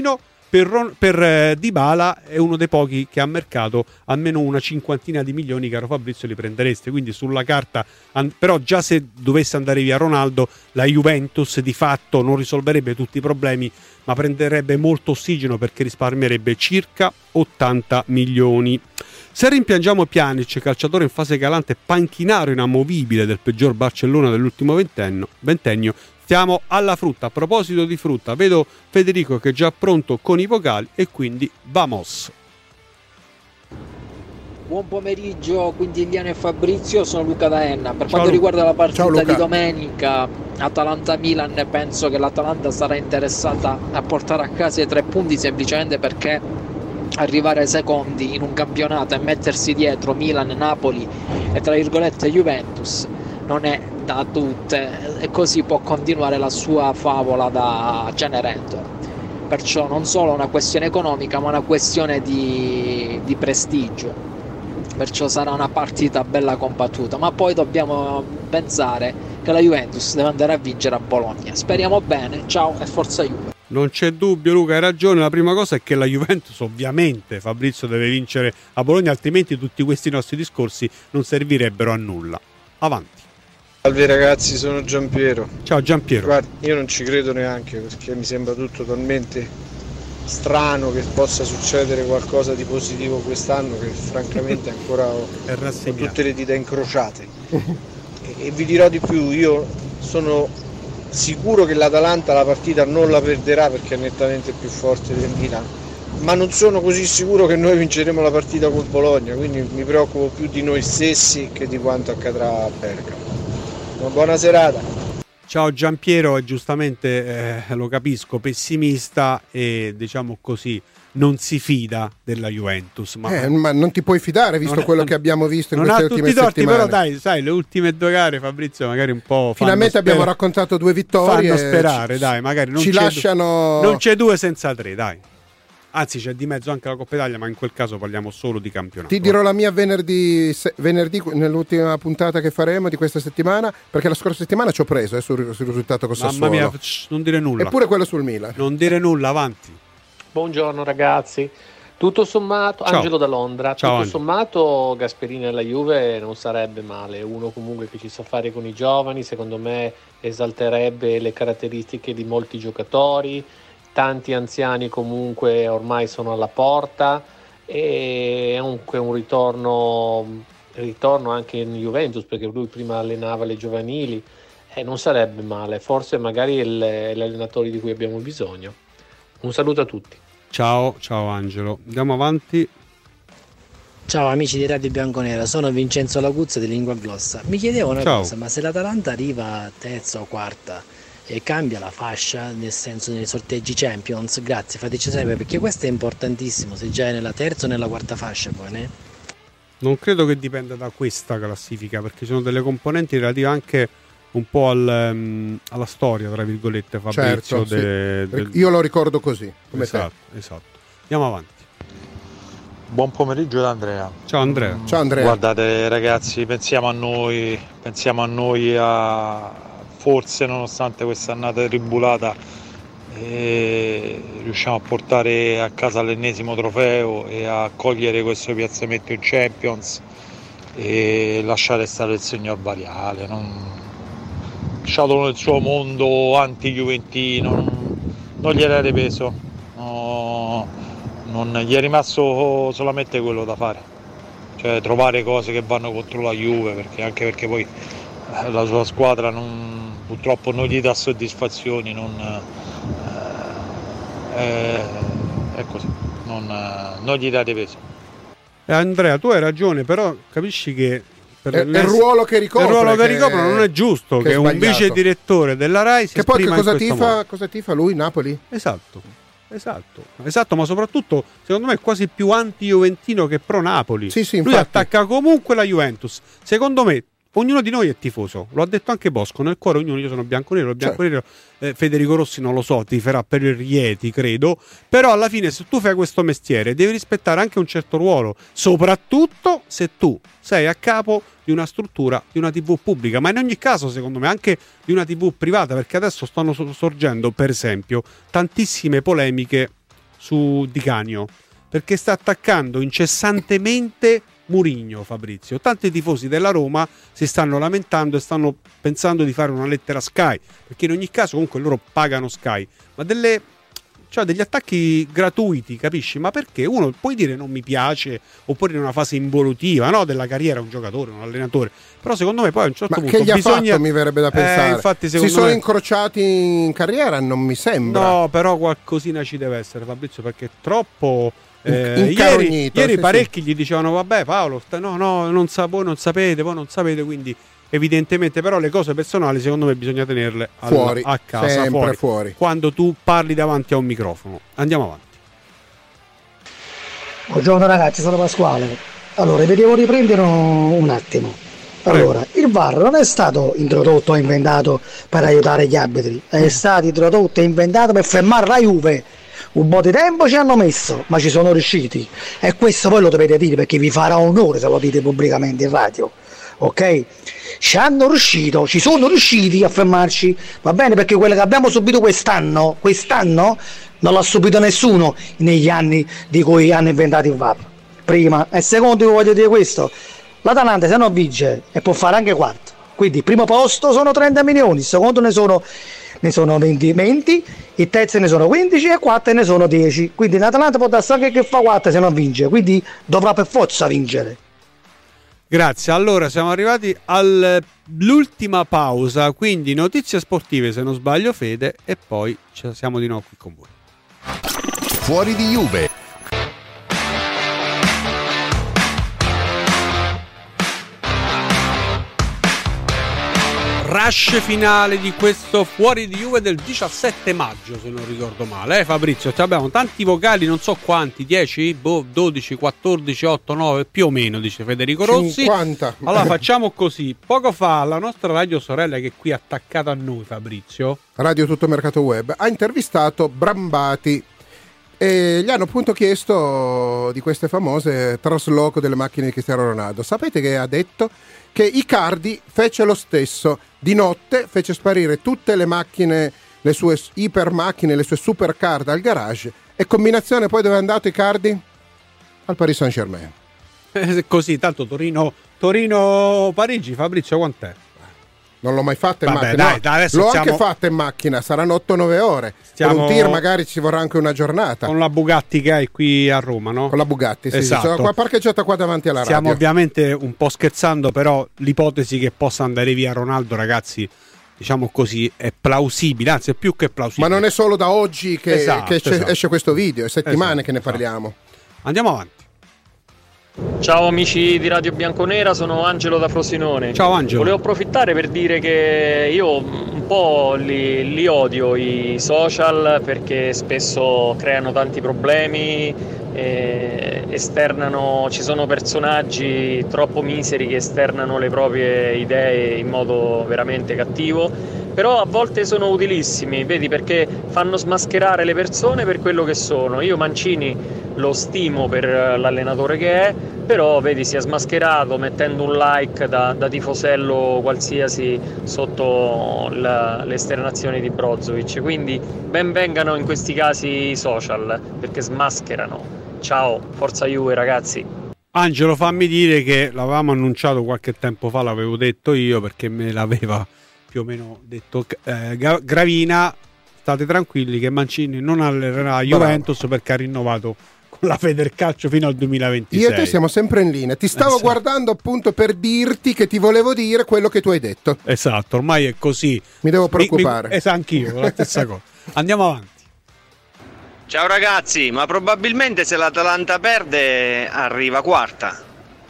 Per, Ron- per eh, Dybala è uno dei pochi che ha mercato almeno una cinquantina di milioni, caro Fabrizio, li prendereste, quindi sulla carta an- però già se dovesse andare via Ronaldo, la Juventus di fatto non risolverebbe tutti i problemi, ma prenderebbe molto ossigeno perché risparmierebbe circa ottanta milioni. Se rimpiangiamo Pjanic, calciatore in fase calante, panchinaro inamovibile del peggior Barcellona dell'ultimo ventennio, ventennio stiamo alla frutta. A proposito di frutta, vedo Federico che è già pronto con i vocali e quindi vamos. Buon pomeriggio Quintiliano e Fabrizio, sono Luca da Enna. Per Ciao, quanto riguarda la partita Ciao, di domenica Atalanta-Milan, penso che l'Atalanta sarà interessata a portare a casa i tre punti, semplicemente perché arrivare secondi in un campionato e mettersi dietro Milan, Napoli e tra virgolette Juventus non è da tutte, e così può continuare la sua favola da Cenerentola. Perciò non solo una questione economica, ma una questione di, di prestigio. Perciò sarà una partita bella combattuta, ma poi dobbiamo pensare che la Juventus deve andare a vincere a Bologna. Speriamo bene, ciao e forza Juve. Non c'è dubbio, Luca, hai ragione. La prima cosa è che la Juventus, ovviamente, Fabrizio, deve vincere a Bologna, altrimenti tutti questi nostri discorsi non servirebbero a nulla. Avanti. Salve ragazzi, sono Giampiero. Ciao Giampiero. Guarda, io non ci credo neanche, perché mi sembra tutto talmente strano che possa succedere qualcosa di positivo quest'anno, che francamente ancora ho, ho tutte le dita incrociate. E, e vi dirò di più, io sono sicuro che l'Atalanta la partita non la perderà perché è nettamente più forte del Milan, ma non sono così sicuro che noi vinceremo la partita col Bologna, quindi mi preoccupo più di noi stessi che di quanto accadrà a Bergamo. Una buona serata. Ciao Giampiero, è giustamente, eh, lo capisco, pessimista e diciamo così non si fida della Juventus. Ma, eh, ma non ti puoi fidare visto quello che abbiamo visto in non queste ha ultime tutti i torti, settimane. però dai, sai, le ultime due gare, Fabrizio, magari un po' finalmente abbiamo sper- raccontato due vittorie. Fanno sperare, ci, dai, magari non ci c'è lasciano. Du- non c'è due senza tre, dai. Anzi, c'è di mezzo anche la Coppa Italia, ma in quel caso parliamo solo di campionato. Ti dirò la mia venerdì, se, venerdì nell'ultima puntata che faremo di questa settimana, perché la scorsa settimana ci ho preso eh, sul, sul risultato con Sassuolo. Mamma mia, non dire nulla. Eppure quello sul Milan. Non dire nulla, avanti. Buongiorno ragazzi. Tutto sommato, Ciao. Angelo da Londra, Ciao, tutto Angelo. sommato Gasperini alla Juve non sarebbe male, uno comunque che ci sa fare con i giovani, secondo me esalterebbe le caratteristiche di molti giocatori, tanti anziani comunque ormai sono alla porta e comunque un ritorno, ritorno anche in Juventus perché lui prima allenava le giovanili e non sarebbe male, forse magari è l'allenatore di cui abbiamo bisogno. Un saluto a tutti. Ciao, ciao Angelo. Andiamo avanti. Ciao amici di Radio Bianconera, sono Vincenzo Laguzza di Lingua Glossa. Mi chiedevo una Ciao. cosa, ma se l'Atalanta arriva terza o quarta e cambia la fascia, nel senso nei sorteggi Champions, grazie, fateci sapere, perché questo è importantissimo, se già è nella terza o nella quarta fascia poi, ne? Non credo che dipenda da questa classifica, perché ci sono delle componenti relative anche un po' al, um, alla storia, tra virgolette, Fabrizio. Certo, sì. de, del... Io lo ricordo così, come esatto, te. esatto. Andiamo avanti. Buon pomeriggio da Andrea. Ciao Andrea. Ciao Andrea. Guardate ragazzi, pensiamo a noi, pensiamo a noi a forse nonostante questa annata tribulata eh, riusciamo a portare a casa l'ennesimo trofeo e a cogliere questo piazzamento in Champions e lasciare stare il signor Variale, non... lasciatelo nel suo mondo anti-juventino, non, non gli date peso, no, non gli è rimasto solamente quello da fare, cioè trovare cose che vanno contro la Juve, perché anche perché poi la sua squadra non, purtroppo non gli dà soddisfazioni, non, eh, è, è così, non, non gli date peso. Eh, Andrea, tu hai ragione, però capisci che per È- è il ruolo che ricopre il ruolo che che- ricopre non è giusto che che, è un sbagliato. vice direttore della Rai si Che poi che esprima in cosa questo tifa, modo. cosa tifa lui, Napoli? Esatto, esatto, esatto, ma soprattutto secondo me è quasi più anti-juventino che pro-Napoli. Sì, sì, lui infatti. attacca comunque la Juventus. Secondo me ognuno di noi è tifoso, lo ha detto anche Bosco, nel cuore ognuno, io sono bianconero, il bianconero eh, Federico Rossi non lo so, tiferà per il Rieti, credo, però alla fine se tu fai questo mestiere devi rispettare anche un certo ruolo, soprattutto se tu sei a capo di una struttura, di una tivù pubblica, ma in ogni caso secondo me anche di una tivù privata, perché adesso stanno sorgendo per esempio tantissime polemiche su Di Canio, perché sta attaccando incessantemente Mourinho, Fabrizio. Tanti tifosi della Roma si stanno lamentando e stanno pensando di fare una lettera a Sky, perché in ogni caso comunque loro pagano Sky, ma delle, cioè degli attacchi gratuiti, capisci? Ma perché? Uno puoi dire non mi piace, oppure in una fase involutiva, no, della carriera, un giocatore, un allenatore, però secondo me poi a un certo ma punto che gli bisogna... ha fatto, mi verrebbe da pensare. Eh, infatti, si sono me... incrociati in carriera, non mi sembra. No, però qualcosina ci deve essere, Fabrizio, perché è troppo... Eh, ieri ieri sì, parecchi sì. gli dicevano vabbè Paolo sta, no no non sa, voi non sapete voi non sapete, quindi evidentemente però le cose personali secondo me bisogna tenerle al, fuori, a casa, sempre fuori, fuori, quando tu parli davanti a un microfono. Andiamo avanti. Buongiorno ragazzi, sono Pasquale. Allora vedevo riprendere un attimo. Allora, il V A R non è stato introdotto o inventato per aiutare gli arbitri, è stato introdotto e inventato per fermare la Juve. Un po' di tempo ci hanno messo, ma ci sono riusciti. E questo voi lo dovete dire, perché vi farà onore se lo dite pubblicamente in radio. Ok? Ci hanno riuscito, ci sono riusciti a fermarci, va bene? Perché quello che abbiamo subito quest'anno, quest'anno non l'ha subito nessuno negli anni di cui hanno inventato il V A R. Prima. E secondo, vi voglio dire questo: l'Atalanta se non vince e può fare anche quarto. Quindi il primo posto sono trenta milioni, il secondo ne sono, ne sono venti, venti, il terzo ne sono quindici e il quarto ne sono dieci. Quindi l'Atalanta può darsi anche che fa quarto se non vince, quindi dovrà per forza vincere. Grazie, allora siamo arrivati all'ultima pausa, quindi notizie sportive se non sbaglio, Fede, e poi ci siamo di nuovo qui con voi. Fuori di Juve. Rush finale di questo Fuori di Juve del diciassette maggio, se non ricordo male, eh Fabrizio? Cioè abbiamo tanti vocali, non so quanti, dieci, boh, dodici, quattordici, otto, nove, più o meno, dice Federico Rossi. cinquanta. Allora facciamo così, poco fa la nostra radio sorella, che è qui attaccata a noi, Fabrizio, Radio Tutto Mercato Web, ha intervistato Brambati e gli hanno appunto chiesto di queste famose trasloco delle macchine di Cristiano Ronaldo. Sapete che ha detto? Che Icardi fece lo stesso, di notte fece sparire tutte le macchine, le sue iper macchine, le sue supercar dal garage, e combinazione poi dove è andato Icardi? Al Paris Saint-Germain. Eh, così, tanto Torino, Torino-Parigi, Fabrizio, quant'è? Non l'ho mai fatta in Vabbè, macchina, dai, no, dai, adesso l'ho stiamo... anche fatta in macchina, saranno otto nove ore. Stiamo... Con un tir magari ci vorrà anche una giornata. Con la Bugatti che hai qui a Roma, no? Con la Bugatti, sì, esatto. Sì, sono qua parcheggiata qua davanti alla radio. Stiamo ovviamente un po' scherzando, però l'ipotesi che possa andare via Ronaldo, ragazzi, diciamo così, è plausibile, anzi è più che plausibile. Ma non è solo da oggi che, esatto, che esatto. esce questo video, è settimane esatto, che ne esatto. parliamo. Andiamo avanti. Ciao amici di Radio Bianconera, sono Angelo da Frosinone. Ciao Angelo. Volevo approfittare per dire che io un po' li, li odio i social, perché spesso creano tanti problemi, eh, esternano, ci sono personaggi troppo miseri che esternano le proprie idee in modo veramente cattivo. Però a volte sono utilissimi, vedi, perché fanno smascherare le persone per quello che sono. Io Mancini lo stimo per l'allenatore che è, però vedi, si è smascherato mettendo un like da, da tifosello qualsiasi sotto la, le esternazioni di Brozovic. Quindi ben vengano in questi casi i social, perché smascherano. Ciao, forza Juve ragazzi. Angelo, fammi dire che l'avevamo annunciato qualche tempo fa, l'avevo detto io perché me l'aveva più o meno detto eh, Gravina. State tranquilli che Mancini non allenerà la Juventus, bravo, perché ha rinnovato con la Federcalcio fino al duemilaventisei. Io e te siamo sempre in linea. Ti stavo esatto. guardando appunto per dirti che ti volevo dire quello che tu hai detto. Esatto, ormai è così. Mi devo preoccupare. Mi, mi, esatto, anch'io, la stessa cosa. Andiamo avanti. Ciao ragazzi, ma probabilmente se l'Atalanta perde arriva quarta.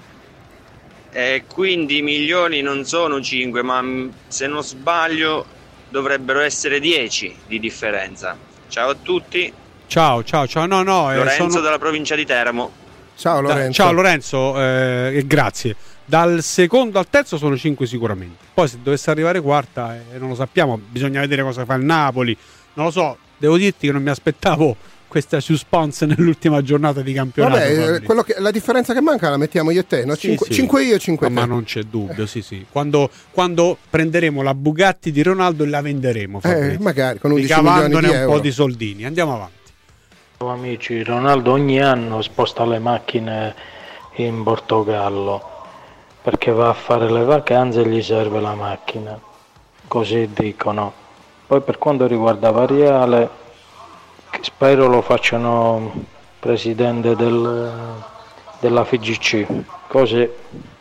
E quindi i milioni non sono cinque, ma se non sbaglio dovrebbero essere dieci di differenza. Ciao a tutti. Ciao, ciao, ciao. No, no, Lorenzo eh, sono... dalla provincia di Teramo. Ciao Lorenzo. Da, ciao Lorenzo, eh, grazie. Dal secondo al terzo sono cinque sicuramente. Poi se dovesse arrivare quarta, eh, non lo sappiamo, bisogna vedere cosa fa il Napoli. Non lo so, devo dirti che non mi aspettavo questa suspense nell'ultima giornata di campionato. Vabbè, quello che, la differenza che manca la mettiamo io e te, no? Sì, cinque sì. io, cinque no, te. Ma non c'è dubbio, sì, sì. Quando, quando prenderemo la Bugatti di Ronaldo e la venderemo, eh, magari con undici milioni di un euro. po' di soldini. Andiamo avanti. Amici, Ronaldo ogni anno sposta le macchine in Portogallo perché va a fare le vacanze e gli serve la macchina, così dicono. Poi per quanto riguarda Variale, spero lo facciano presidente del, della F G C, così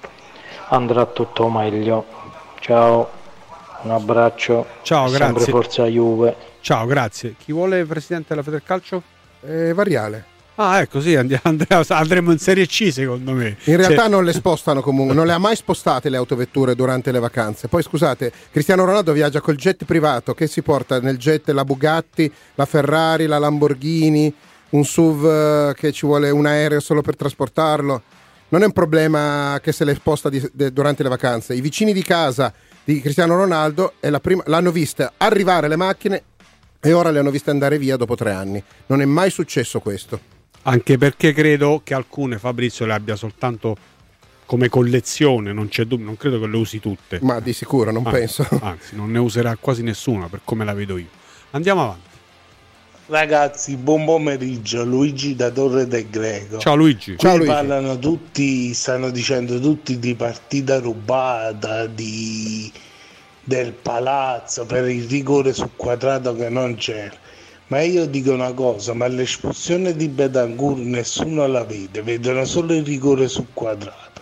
andrà tutto meglio. Ciao, un abbraccio. Ciao, sempre grazie. Forza Juve. Ciao, grazie. Chi vuole presidente della Federcalcio? Eh, Variale. Ah, ecco, sì, andiamo, andremo, andremo in Serie C secondo me. In realtà Cioè... non le spostano comunque, non le ha mai spostate le autovetture durante le vacanze. Poi scusate, Cristiano Ronaldo viaggia col jet privato, che si porta nel jet la Bugatti, la Ferrari, la Lamborghini, un S U V che ci vuole un aereo solo per trasportarlo. Non è un problema che se le sposta di, de, durante le vacanze. I vicini di casa di Cristiano Ronaldo è la prima, l'hanno vista arrivare le macchine e ora le hanno viste andare via dopo tre anni. Non è mai successo questo. Anche perché credo che alcune Fabrizio le abbia soltanto come collezione, non c'è dubbio, non credo che le usi tutte. Ma di sicuro, non anzi, penso. Anzi, non ne userà quasi nessuna per come la vedo io. Andiamo avanti. Ragazzi, buon pomeriggio, Luigi da Torre del Greco. Ciao Luigi. Qui Ciao Luigi. parlano tutti, stanno dicendo tutti di partita rubata, di del Palazzo per il rigore su Quadrato che non c'era. Ma io dico una cosa, ma l'espulsione di Bentancur nessuno la vede, vedono solo il rigore su Quadrato.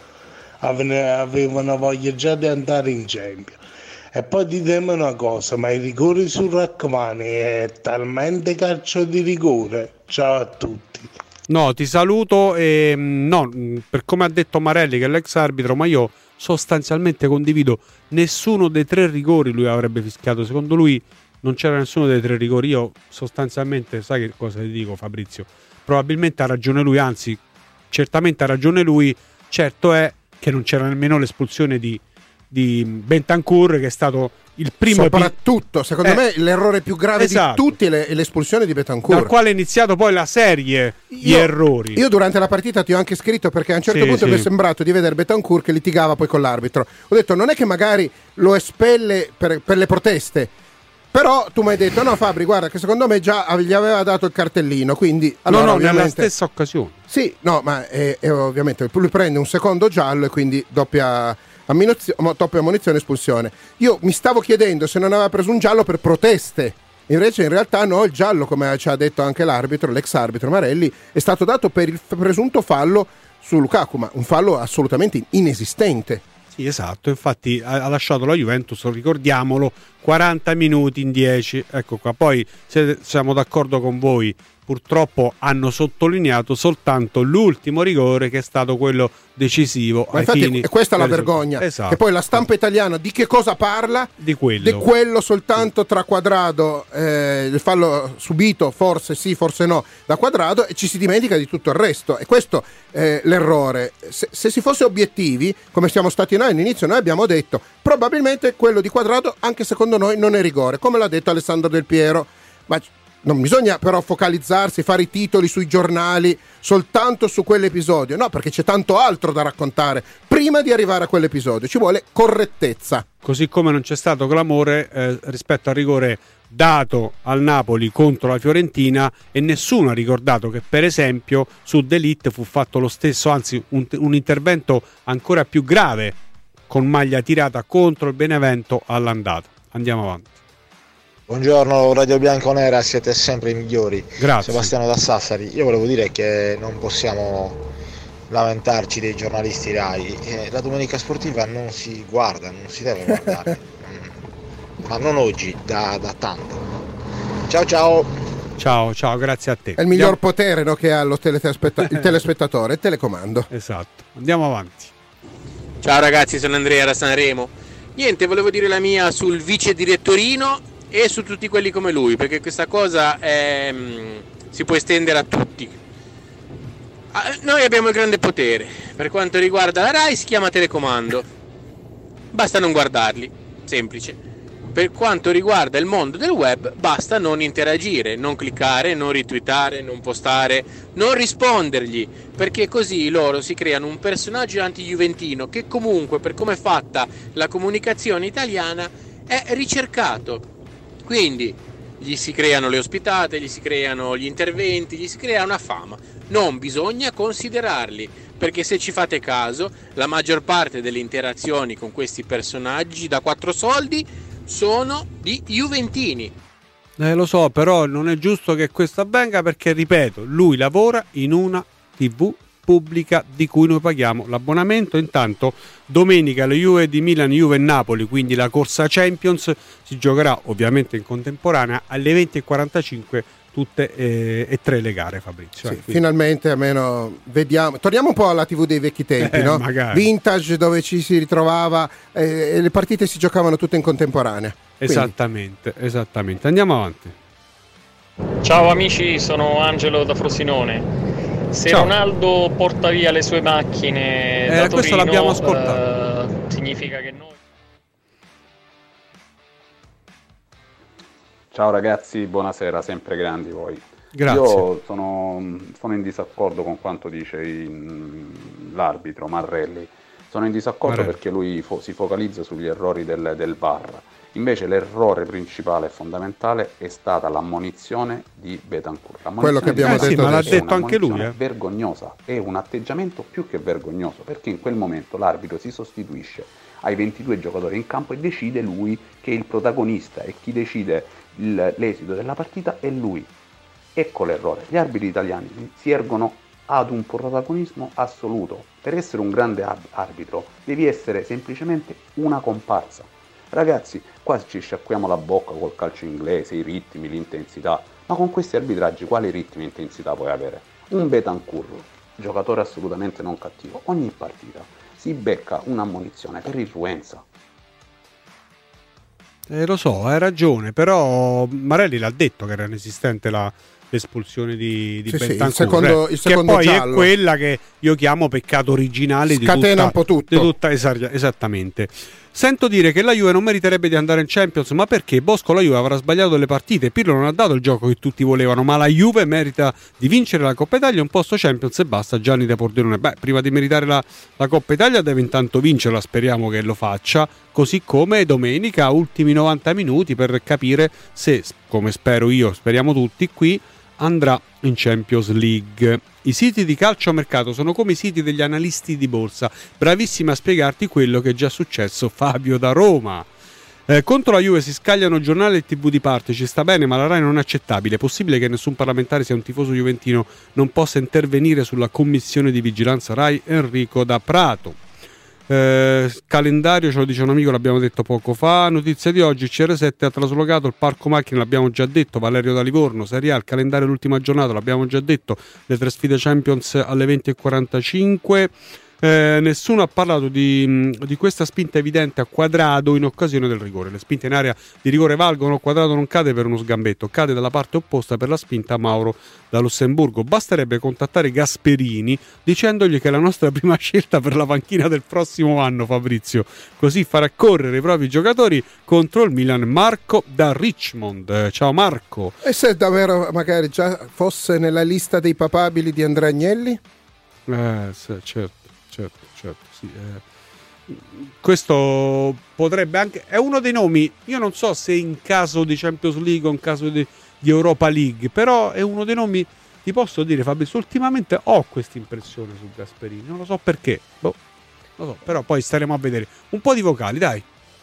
Avevano voglia già di andare in Champions. E poi ditemi una cosa, ma i rigori su Rachmani è talmente calcio di rigore? Ciao a tutti. No, ti saluto e no, per come ha detto Marelli che è l'ex arbitro, ma io sostanzialmente condivido, nessuno dei tre rigori lui avrebbe fischiato, secondo lui non c'era nessuno dei tre rigori. Io sostanzialmente, sai che cosa ti dico Fabrizio, probabilmente ha ragione lui, anzi certamente ha ragione lui, certo è che non c'era nemmeno l'espulsione di di Bentancur, che è stato il primo soprattutto epi- secondo eh, me l'errore più grave esatto. di tutti è l'espulsione di Bentancur, dal quale è iniziato poi la serie io, di errori. Io durante la partita ti ho anche scritto, perché a un certo sì, punto sì. mi è sembrato di vedere Bentancur che litigava poi con l'arbitro. Ho detto non è che magari lo espelle per, per le proteste, però tu mi hai detto no Fabri, guarda che secondo me già gli aveva dato il cartellino, quindi allora, no no ovviamente... nella stessa occasione sì, no ma è, è ovviamente lui prende un secondo giallo e quindi doppia Ammonizio- doppia ammonizione, espulsione. Io mi stavo chiedendo se non aveva preso un giallo per proteste, invece in realtà no, il giallo, come ci ha detto anche l'arbitro, l'ex arbitro Marelli, è stato dato per il presunto fallo su Lukaku, ma un fallo assolutamente inesistente. Sì, esatto, infatti ha lasciato la Juventus, ricordiamolo, quaranta minuti in dieci, ecco qua. Poi se siamo d'accordo con voi, purtroppo hanno sottolineato soltanto l'ultimo rigore, che è stato quello decisivo. Ma ai infatti fini è questa la del vergogna, esatto. Che poi la stampa italiana di che cosa parla? Di quello, di quello soltanto tra Quadrado, eh, il fallo subito forse sì forse no da Quadrado, e ci si dimentica di tutto il resto, e questo è l'errore. Se, se si fosse obiettivi come siamo stati noi all'inizio, noi abbiamo detto probabilmente quello di Quadrado anche secondo noi non è rigore, come l'ha detto Alessandro Del Piero, ma non bisogna però focalizzarsi, fare i titoli sui giornali soltanto su quell'episodio, no, perché c'è tanto altro da raccontare prima di arrivare a quell'episodio, ci vuole correttezza. Così come non c'è stato clamore eh, rispetto al rigore dato al Napoli contro la Fiorentina, e nessuno ha ricordato che per esempio su De Ligt fu fatto lo stesso, anzi un, un intervento ancora più grave con maglia tirata contro il Benevento all'andata. Andiamo avanti. Buongiorno Radio Bianconera, siete sempre i migliori. Grazie. Sebastiano da Sassari. Io volevo dire che non possiamo lamentarci dei giornalisti Rai. Eh, la domenica sportiva non si guarda, non si deve guardare. Ma non oggi, da, da tanto. Ciao ciao. Ciao, ciao, grazie a te. È il miglior Andiamo... potere, no, che ha lo telespetta- il telespettatore, il telecomando. Esatto. Andiamo avanti. Ciao ragazzi, sono Andrea da Sanremo. Niente, volevo dire la mia sul vice direttorino e su tutti quelli come lui, perché questa cosa è, mh, si può estendere a tutti. Ah, noi abbiamo il grande potere, per quanto riguarda la Rai si chiama telecomando, basta non guardarli, semplice. Per quanto riguarda il mondo del web basta non interagire, non cliccare, non retweetare, non postare, non rispondergli, perché così loro si creano un personaggio anti-juventino che comunque, per come è fatta la comunicazione italiana, è ricercato. Quindi gli si creano le ospitate, gli si creano gli interventi, gli si crea una fama. Non bisogna considerarli, perché se ci fate caso, la maggior parte delle interazioni con questi personaggi da quattro soldi sono di juventini. Eh, lo so, però non è giusto che questo avvenga, perché, ripeto, lui lavora in una tivù pubblica di cui noi paghiamo l'abbonamento. Intanto domenica le Juve di Milan, Juve e Napoli, quindi la corsa Champions, si giocherà ovviamente in contemporanea alle venti e quarantacinque tutte eh, e tre le gare, Fabrizio. Sì, eh, finalmente almeno vediamo, torniamo un po' alla tivù dei vecchi tempi, eh, no? magari. Vintage, dove ci si ritrovava eh, e le partite si giocavano tutte in contemporanea. Quindi. Esattamente, esattamente. Andiamo avanti. Ciao amici, sono Angelo da Frosinone. Se Ciao. Ronaldo porta via le sue macchine Eh, da questo Torino, l'abbiamo ascoltato. eh, significa che noi... Ciao ragazzi, buonasera, sempre grandi voi. Grazie. Io sono, sono in disaccordo con quanto dice in, l'arbitro Marrelli. Sono in disaccordo Marrelli. perché lui fo- si focalizza sugli errori del, del V A R. Invece l'errore principale e fondamentale è stata l'ammonizione di Bentancur. Quello che abbiamo di detto Bentancur ma l'ha è detto anche lui, un'ammonizione eh. vergognosa, è un atteggiamento più che vergognoso, perché in quel momento l'arbitro si sostituisce ai ventidue giocatori in campo e decide lui che è il protagonista, e chi decide il, l'esito della partita è lui. Ecco l'errore. Gli arbitri italiani si ergono ad un protagonismo assoluto. Per essere un grande ab- arbitro devi essere semplicemente una comparsa. Ragazzi, qua ci sciacquiamo la bocca col calcio inglese, i ritmi, l'intensità, ma con questi arbitraggi quali ritmi e intensità puoi avere? Un Bentancur, giocatore assolutamente non cattivo, ogni partita si becca un'ammonizione per irruenza. Eh, lo so, hai ragione, però Marelli l'ha detto che era inesistente la, l'espulsione di, di Sì, sì, Bentancur, il secondo- eh, il secondo che poi giallo. è quella che io chiamo peccato originale di Scatena tutta, un po' tutto. di tutta esa- esattamente. Sento dire che la Juve non meriterebbe di andare in Champions, ma perché? Bosco, la Juve avrà sbagliato le partite, Pirlo non ha dato il gioco che tutti volevano, ma la Juve merita di vincere la Coppa Italia, un posto Champions e basta. Gianni De Pordenone, beh, prima di meritare la, la Coppa Italia deve intanto vincerla, speriamo che lo faccia, così come domenica, ultimi novanta minuti per capire se, come spero io, speriamo tutti qui, andrà in Champions League. I siti di calciomercato sono come i siti degli analisti di borsa, bravissimi a spiegarti quello che è già successo. Fabio da Roma. Eh, contro la Juve si scagliano giornali e tivù di parte, ci sta bene, ma la Rai non è accettabile. È possibile che nessun parlamentare sia un tifoso juventino non possa intervenire sulla commissione di vigilanza Rai? Enrico da Prato. Eh, calendario, ce lo dice un amico, l'abbiamo detto poco fa. Notizia di oggi: C R sette ha traslocato il parco macchine, l'abbiamo già detto. Valerio da Livorno. Serie A, il calendario l'ultima giornata, l'abbiamo già detto. Le tre sfide Champions alle venti e quarantacinque. Eh, nessuno ha parlato di, di questa spinta evidente a Quadrado in occasione del rigore. Le spinte in area di rigore valgono, Quadrado non cade per uno sgambetto, cade dalla parte opposta per la spinta Mauro da Lussemburgo. Basterebbe contattare Gasperini dicendogli che è la nostra prima scelta per la panchina del prossimo anno, Fabrizio, così farà correre i propri giocatori contro il Milan. Marco da Richmond. Eh, ciao Marco. E se davvero magari già fosse nella lista dei papabili di Andrea Agnelli? Eh, sì, certo. Certo, certo, sì. Eh, questo potrebbe anche... È uno dei nomi, io non so se in caso di Champions League o in caso di, di Europa League, però è uno dei nomi, ti posso dire Fabrizio, ultimamente ho questa impressione su Gasperini, non lo so perché, boh, lo so, però poi staremo a vedere. Un po' di vocali, dai.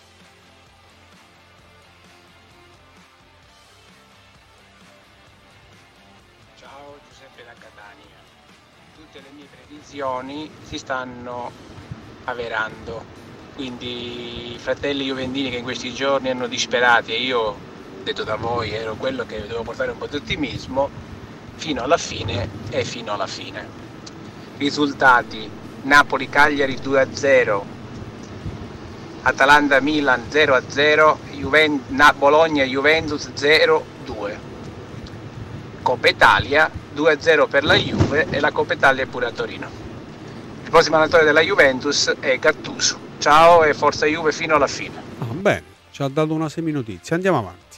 Si stanno avverando, quindi i fratelli juventini che in questi giorni hanno disperati, e io, detto da voi, ero quello che dovevo portare un po' di ottimismo fino alla fine e fino alla fine. Risultati: Napoli-Cagliari due a zero, Atalanta-Milan zero a zero, Juven- Bologna-Juventus zero a due, Coppa Italia due a zero per la Juve, e la Coppa Italia è pure a Torino. Il prossimo allenatore della Juventus è Gattuso. Ciao e forza Juve fino alla fine. Ah, bene, ci ha dato una seminotizia. Andiamo avanti.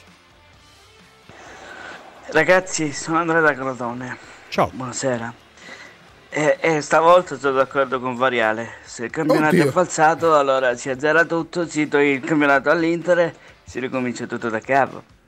Ragazzi, sono Andrea da Crotone. Ciao. Buonasera. E, e stavolta sono d'accordo con Variale. Se il campionato Oddio. è falsato, allora si azzera tutto, si toglie il campionato all'Inter, si ricomincia tutto da capo.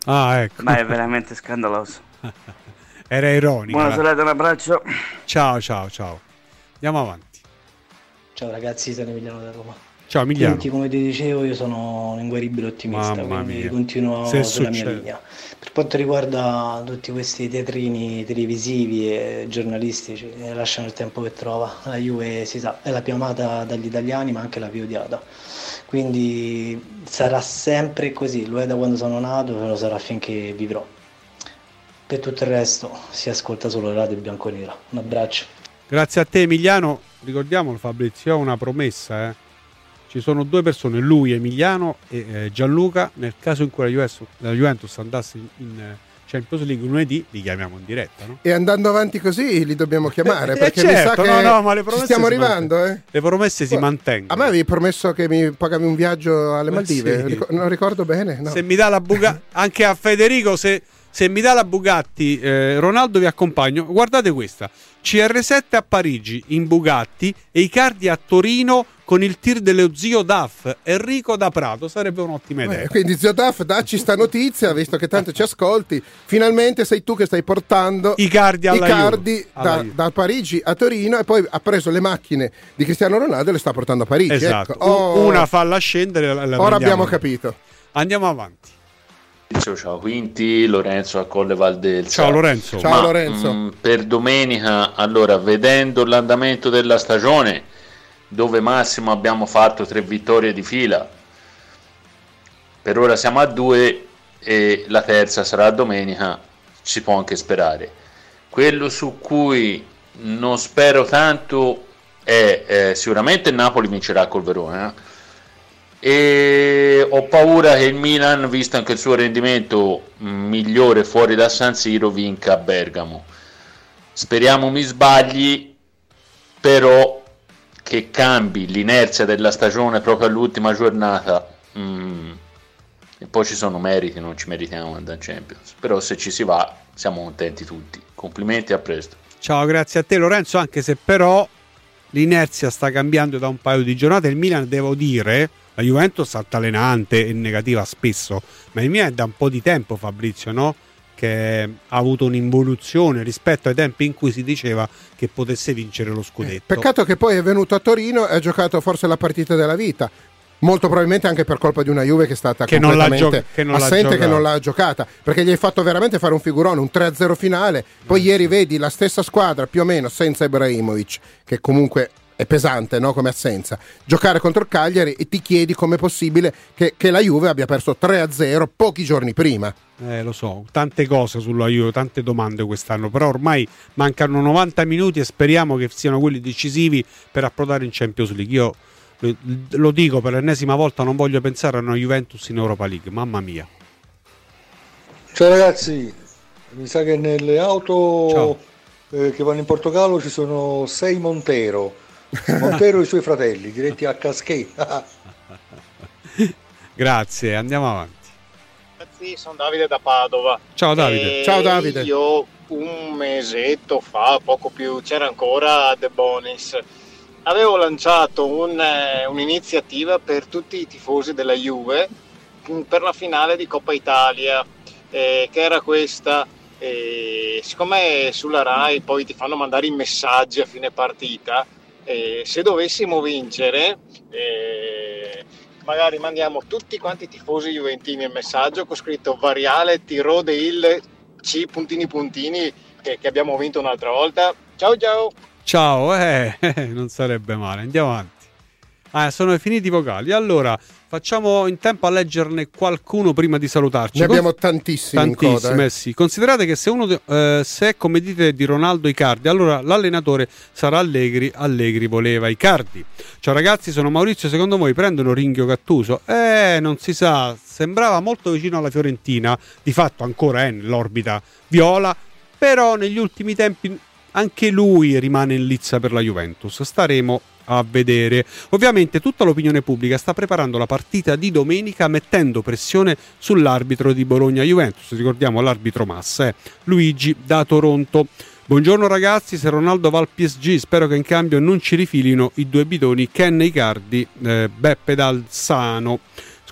Ah, ecco. Ma è veramente scandaloso. Era ironica. Buona serata, un abbraccio. Ciao, ciao, ciao. Andiamo avanti. Ciao ragazzi, sono Emiliano da Roma. Ciao Emiliano. Senti, come ti dicevo, io sono un inguaribile ottimista, Mamma quindi mia. continuo Se sulla mia succede. linea. Per quanto riguarda tutti questi teatrini televisivi e giornalistici, eh, lasciano il tempo che trova. La Juve, si sa, è la più amata dagli italiani, ma anche la più odiata. Quindi sarà sempre così, lo è da quando sono nato e lo sarà finché vivrò. Per tutto il resto si ascolta solo Radio Bianconera. Un abbraccio. Grazie a te Emiliano. Ricordiamolo Fabrizio, ho una promessa, eh. Ci sono due persone, lui Emiliano e eh, Gianluca. Nel caso in cui la Juventus, la Juventus andasse in, in Champions League lunedì, li chiamiamo in diretta, no? E andando avanti così li dobbiamo chiamare, Eh, perché certo, mi sa che no, no, ma le ci promesse stiamo si arrivando, eh. Le promesse si Guarda, mantengono. A me avevi promesso che mi pagavi un viaggio alle Ma Maldive, sì. Ricor- non ricordo bene, no. Se mi dà la Bugatti, anche a Federico, se, se mi dà la Bugatti, eh, Ronaldo vi accompagno. Guardate questa: C R sette a Parigi in Bugatti e Icardi a Torino con il tir dello zio Daf, Enrico da Prato. Sarebbe un'ottima idea. Eh, quindi zio Daf, dacci sta notizia, visto che tanto ci ascolti. Finalmente sei tu che stai portando Icardi alla Icardi Juve. Alla da, Juve. da Parigi a Torino, e poi ha preso le macchine di Cristiano Ronaldo e le sta portando a Parigi. Esatto. Ecco. Oh, Una falla scendere. La, la ora prendiamo. abbiamo capito. Andiamo avanti. Ciao Quinti, Lorenzo a Colle Valdelsa. Ciao Lorenzo. Ciao Ma, Lorenzo. mh, per domenica, allora, vedendo l'andamento della stagione, dove massimo abbiamo fatto tre vittorie di fila, per ora siamo a due e la terza sarà domenica, si può anche sperare. Quello su cui non spero tanto è eh, sicuramente il Napoli vincerà col Verona, e ho paura che il Milan, visto anche il suo rendimento migliore fuori da San Siro, vinca a Bergamo. Speriamo mi sbagli, però che cambi l'inerzia della stagione proprio all'ultima giornata. mm, e poi ci sono meriti, non ci meritiamo andare in Champions, però se ci si va siamo contenti tutti. Complimenti, a presto. Ciao, grazie a te Lorenzo, anche se però l'inerzia sta cambiando da un paio di giornate. Il Milan, devo dire, la Juventus è altalenante e negativa spesso, ma il Milan è da un po' di tempo, Fabrizio, no? Che ha avuto un'involuzione rispetto ai tempi in cui si diceva che potesse vincere lo scudetto. Peccato che poi è venuto a Torino e ha giocato forse la partita della vita. Molto probabilmente anche per colpa di una Juve che è stata Che non l'ha completamente gio- che non l'ha assente, giocata. che non l'ha giocata, perché gli hai fatto veramente fare un figurone, un tre a zero finale. Poi ieri vedi la stessa squadra più o meno senza Ibrahimovic, che comunque è pesante, no? Come assenza, giocare contro il Cagliari, e ti chiedi com'è possibile che, che la Juve abbia perso tre a zero pochi giorni prima. Eh, lo so, tante cose sulla Juve, tante domande quest'anno, però ormai mancano novanta minuti e speriamo che siano quelli decisivi per approdare in Champions League. Io lo, lo dico per l'ennesima volta, non voglio pensare a una Juventus in Europa League, mamma mia. Ciao ragazzi, mi sa che nelle auto eh, che vanno in Portogallo ci sono sei Montero, Montero e i suoi fratelli, diretti a Casquet. Grazie, andiamo avanti. Sì, sono Davide da Padova. Ciao Davide. E Ciao Davide. Io un mesetto fa, poco più, c'era ancora De Bonis, avevo lanciato un, eh, un'iniziativa per tutti i tifosi della Juve mh, per la finale di Coppa Italia, eh, che era questa. E siccome sulla Rai poi ti fanno mandare i messaggi a fine partita, eh, se dovessimo vincere, eh, magari mandiamo tutti quanti i tifosi juventini il messaggio con scritto Variale Tiro de il C puntini puntini che, che abbiamo vinto un'altra volta. Ciao ciao. Ciao, eh, non sarebbe male, andiamo avanti. Ah, sono finiti i vocali. Allora, facciamo in tempo a leggerne qualcuno prima di salutarci. Ne abbiamo tantissimi in coda, Tantissime, eh. sì. Considerate che se uno eh, se è come dite di Ronaldo Icardi, allora l'allenatore sarà Allegri. Allegri voleva Icardi. Ciao ragazzi, sono Maurizio. Secondo voi prendono Ringhio Gattuso? Eh, non si sa. Sembrava molto vicino alla Fiorentina. Di fatto ancora è nell'orbita viola. Però negli ultimi tempi anche lui rimane in lizza per la Juventus. Staremo a vedere. Ovviamente tutta l'opinione pubblica sta preparando la partita di domenica mettendo pressione sull'arbitro di Bologna-Juventus. Ricordiamo l'arbitro Massa, eh, Luigi da Toronto. Buongiorno ragazzi, se Ronaldo va al P S G spero che in cambio non ci rifilino i due bidoni Ken Icardi, eh, Beppe D'Alzano.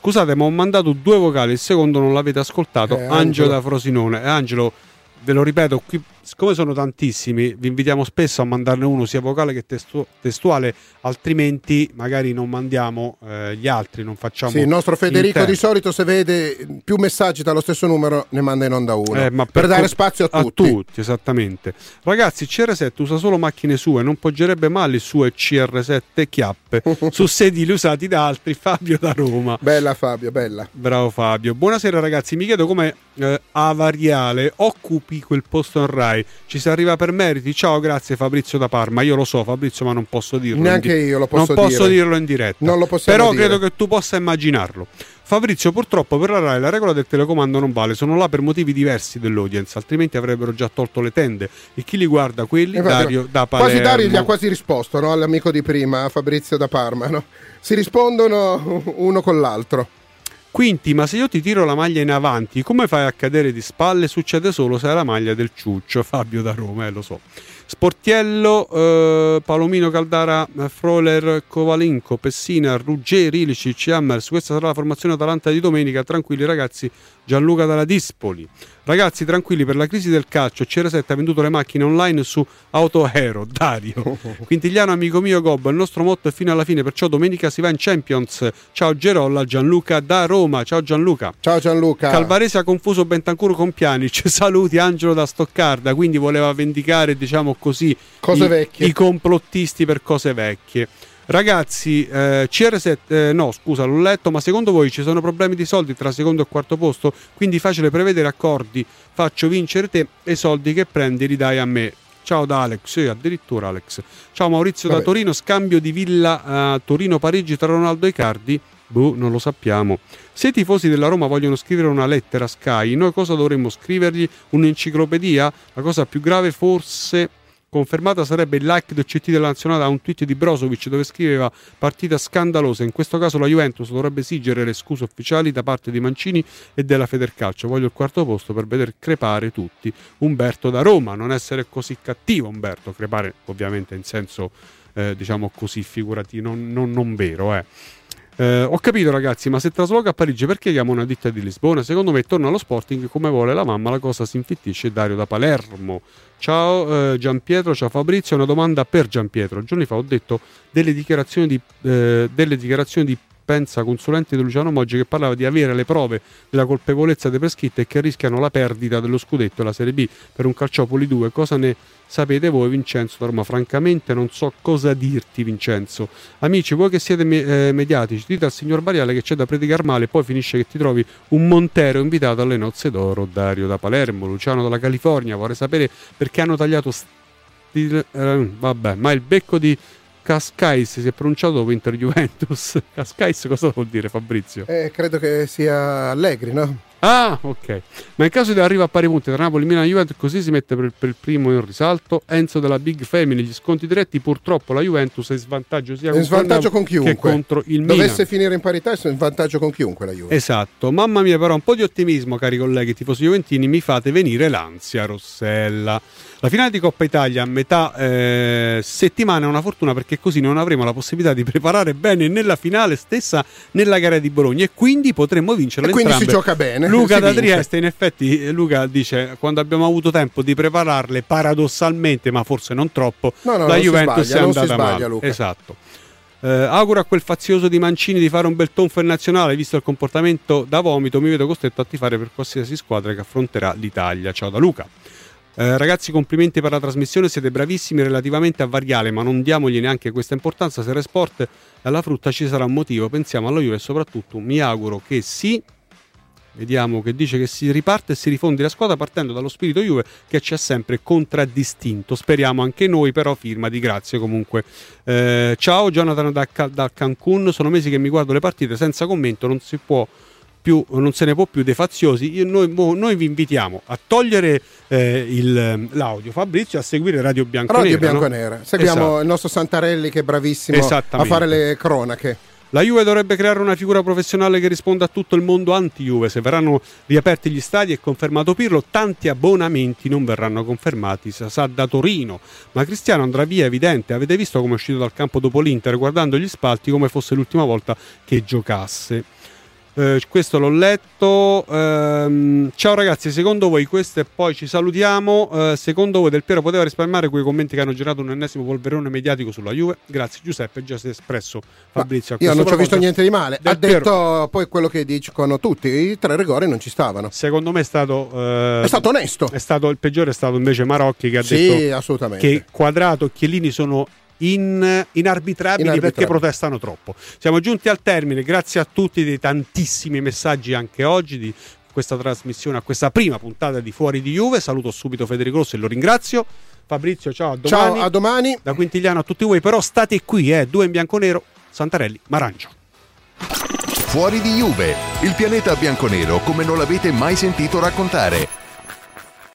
scusate, ma ho mandato due vocali, il secondo non l'avete ascoltato. Eh, Angelo, Angelo da Frosinone. Eh, Angelo, ve lo ripeto, qui siccome sono tantissimi, vi invitiamo spesso a mandarne uno sia vocale che testu- testuale, altrimenti magari non mandiamo eh, gli altri, non facciamo. Sì, il nostro Federico intero. di solito, se vede più messaggi dallo stesso numero, ne manda in onda uno, Eh, ma per, per dare co- spazio a a tutti. tutti, esattamente. Ragazzi, C R sette usa solo macchine sue, non poggerebbe mai le sue C R sette chiappe su sedili usati da altri. Fabio da Roma. Bella Fabio, bella. Bravo Fabio. Buonasera ragazzi, mi chiedo come eh, Avariale occupi quel posto in Rai. Ci si arriva per meriti? Ciao, grazie Fabrizio da Parma. Io lo so Fabrizio, ma non posso dirlo. Neanche in di- io lo posso Non posso dire. dirlo in diretta. Non lo possiamo Però dire. credo che tu possa immaginarlo. Fabrizio, purtroppo per la Rai la regola del telecomando non vale, sono là per motivi diversi dell'audience, altrimenti avrebbero già tolto le tende. E chi li guarda quelli? Infatti, Dario da Palermo. Quasi Dario gli ha quasi risposto, no? All'amico di prima, Fabrizio da Parma, no? Si rispondono uno con l'altro. Quinti, ma se io ti tiro la maglia in avanti, come fai a cadere di spalle? Succede solo se hai la maglia del ciuccio. Fabio da Roma, eh, lo so. Sportiello, eh, Palomino, Caldara, Froler, Kovalenko, Pessina, Ruggeri, Ilicic, Hammers. Questa sarà la formazione Atalanta di domenica. Tranquilli ragazzi. Gianluca dalla Dispoli. Ragazzi, tranquilli, per la crisi del calcio C R sette ha venduto le macchine online su AutoHero. Dario. Quintigliano, amico mio Gobbo, il nostro motto è fino alla fine, perciò domenica si va in Champions. Ciao Gerolla, Gianluca da Roma. Ciao Gianluca. Ciao Gianluca. Calvarese ha confuso Bentancur con Pjanic. Saluti Angelo da Stoccarda. Quindi voleva vendicare, diciamo così, Cose i, vecchie. i complottisti per cose vecchie. Ragazzi, eh, C R sette, eh, no scusa, l'ho letto, ma secondo voi ci sono problemi di soldi tra secondo e quarto posto? Quindi facile prevedere accordi, faccio vincere te e i soldi che prendi li dai a me. Ciao da Alex, eh, addirittura Alex. Ciao Maurizio Vabbè. da Torino, scambio di villa uh, Torino-Parigi tra Ronaldo e Icardi? Boh, non lo sappiamo. Se i tifosi della Roma vogliono scrivere una lettera a Sky, noi cosa dovremmo scrivergli? Un'enciclopedia? La cosa più grave forse confermata sarebbe il like del C T della Nazionale a un tweet di Brozovic dove scriveva partita scandalosa. In questo caso la Juventus dovrebbe esigere le scuse ufficiali da parte di Mancini e della Federcalcio. Voglio il quarto posto per veder crepare tutti. Umberto da Roma, non essere così cattivo Umberto, crepare ovviamente in senso eh, diciamo così figurativo, non, non, non vero eh. Eh, ho capito ragazzi, ma se trasloca a Parigi perché chiama una ditta di Lisbona? Secondo me torna allo Sporting come vuole la mamma, la cosa si infittisce. Dario da Palermo. Ciao eh, Gianpietro, ciao Fabrizio, una domanda per Gianpietro. Giorni fa ho detto delle dichiarazioni di, eh, delle dichiarazioni di Pensa, consulente di Luciano Moggi, che parlava di avere le prove della colpevolezza dei prescritti e che rischiano la perdita dello scudetto e la Serie B per un Calciopoli due. Cosa ne sapete voi, Vincenzo da Roma? Francamente non so cosa dirti, Vincenzo. Amici, voi che siete me- eh, mediatici, dite al signor Variale che c'è da predicare male e poi finisce che ti trovi un Montero invitato alle nozze d'oro. Dario da Palermo. Luciano dalla California, vorrei sapere perché hanno tagliato sti- eh, vabbè, ma il becco di Cascais si è pronunciato dopo Inter Juventus. Cascais cosa vuol dire, Fabrizio? Eh, credo che sia Allegri, no? Ah, ok. Ma in caso di arrivo a pari punti tra Napoli, Milan e Juventus, così si mette per il, per il primo in risalto. Enzo della Big Family, gli sconti diretti, purtroppo la Juventus è in svantaggio sia È in svantaggio con che chiunque. contro il Milan. Dovesse finire in parità è in vantaggio con chiunque la Juve. Esatto. Mamma mia, però un po' di ottimismo, cari colleghi tifosi juventini, mi fate venire l'ansia, Rossella. La finale di Coppa Italia a metà eh, settimana è una fortuna, perché così non avremo la possibilità di preparare bene né la finale stessa né la gara di Bologna, e quindi potremmo vincerla E quindi entrambe. si gioca bene. Luca si da vince. Trieste, in effetti, Luca dice quando abbiamo avuto tempo di prepararle, paradossalmente, ma forse non troppo, No, no, la non si Juventus sbaglia, è non si andata sbaglia, male. Luca. Esatto. Eh, auguro a quel fazioso di Mancini di fare un bel tonfo in nazionale, visto il comportamento da vomito mi vedo costretto a tifare per qualsiasi squadra che affronterà l'Italia. Ciao da Luca. Eh, ragazzi, complimenti per la trasmissione, siete bravissimi relativamente a Variale, ma non diamogli neanche questa importanza. Se Resport e alla frutta ci sarà un motivo, pensiamo alla Juve e soprattutto mi auguro che sì. Vediamo che dice che si riparte e si rifondi la squadra partendo dallo spirito Juve che ci ha sempre contraddistinto. Speriamo anche noi, però firma di grazie comunque. Eh, ciao Jonathan da, da Cancun, sono mesi che mi guardo le partite senza commento, non si può più, non se ne può più dei faziosi. Io, noi, noi vi invitiamo a togliere eh, il, l'audio, Fabrizio, a seguire Radio Bianconera. Radio Bianconera. No? Seguiamo Esatto. il nostro Santarelli che è bravissimo a fare le cronache. La Juve dovrebbe creare una figura professionale che risponda a tutto il mondo anti-Juve. Se verranno riaperti gli stadi e confermato Pirlo, tanti abbonamenti non verranno confermati. Sa da Torino. Ma Cristiano andrà via, evidente. Avete visto come è uscito dal campo dopo l'Inter, guardando gli spalti come fosse l'ultima volta che giocasse. Eh, questo l'ho letto. Ehm, ciao ragazzi, secondo voi questo e poi ci salutiamo. Eh, secondo voi Del Piero poteva risparmiare quei commenti che hanno girato un ennesimo polverone mediatico sulla Juve? Grazie Giuseppe, già si è espresso Fabrizio. Io non ci ho visto niente di male. Del ha Piero, detto poi quello che dicono tutti, i tre rigori non ci stavano. Secondo me è stato eh, è stato onesto. È stato il peggiore, è stato invece Marocchi che ha sì, detto assolutamente. che Quadrato e Chiellini sono In, inarbitrabili, inarbitrabili perché protestano troppo. Siamo giunti al termine, grazie a tutti dei tantissimi messaggi anche oggi di questa trasmissione, a questa prima puntata di Fuori di Juve. Saluto subito Federico Rossi e lo ringrazio. Fabrizio, ciao, a domani. Ciao, a domani. Da Quintigliano a tutti voi, però state qui, eh, due in bianconero, Santarelli, Marangio. Fuori di Juve, il pianeta bianconero come non l'avete mai sentito raccontare.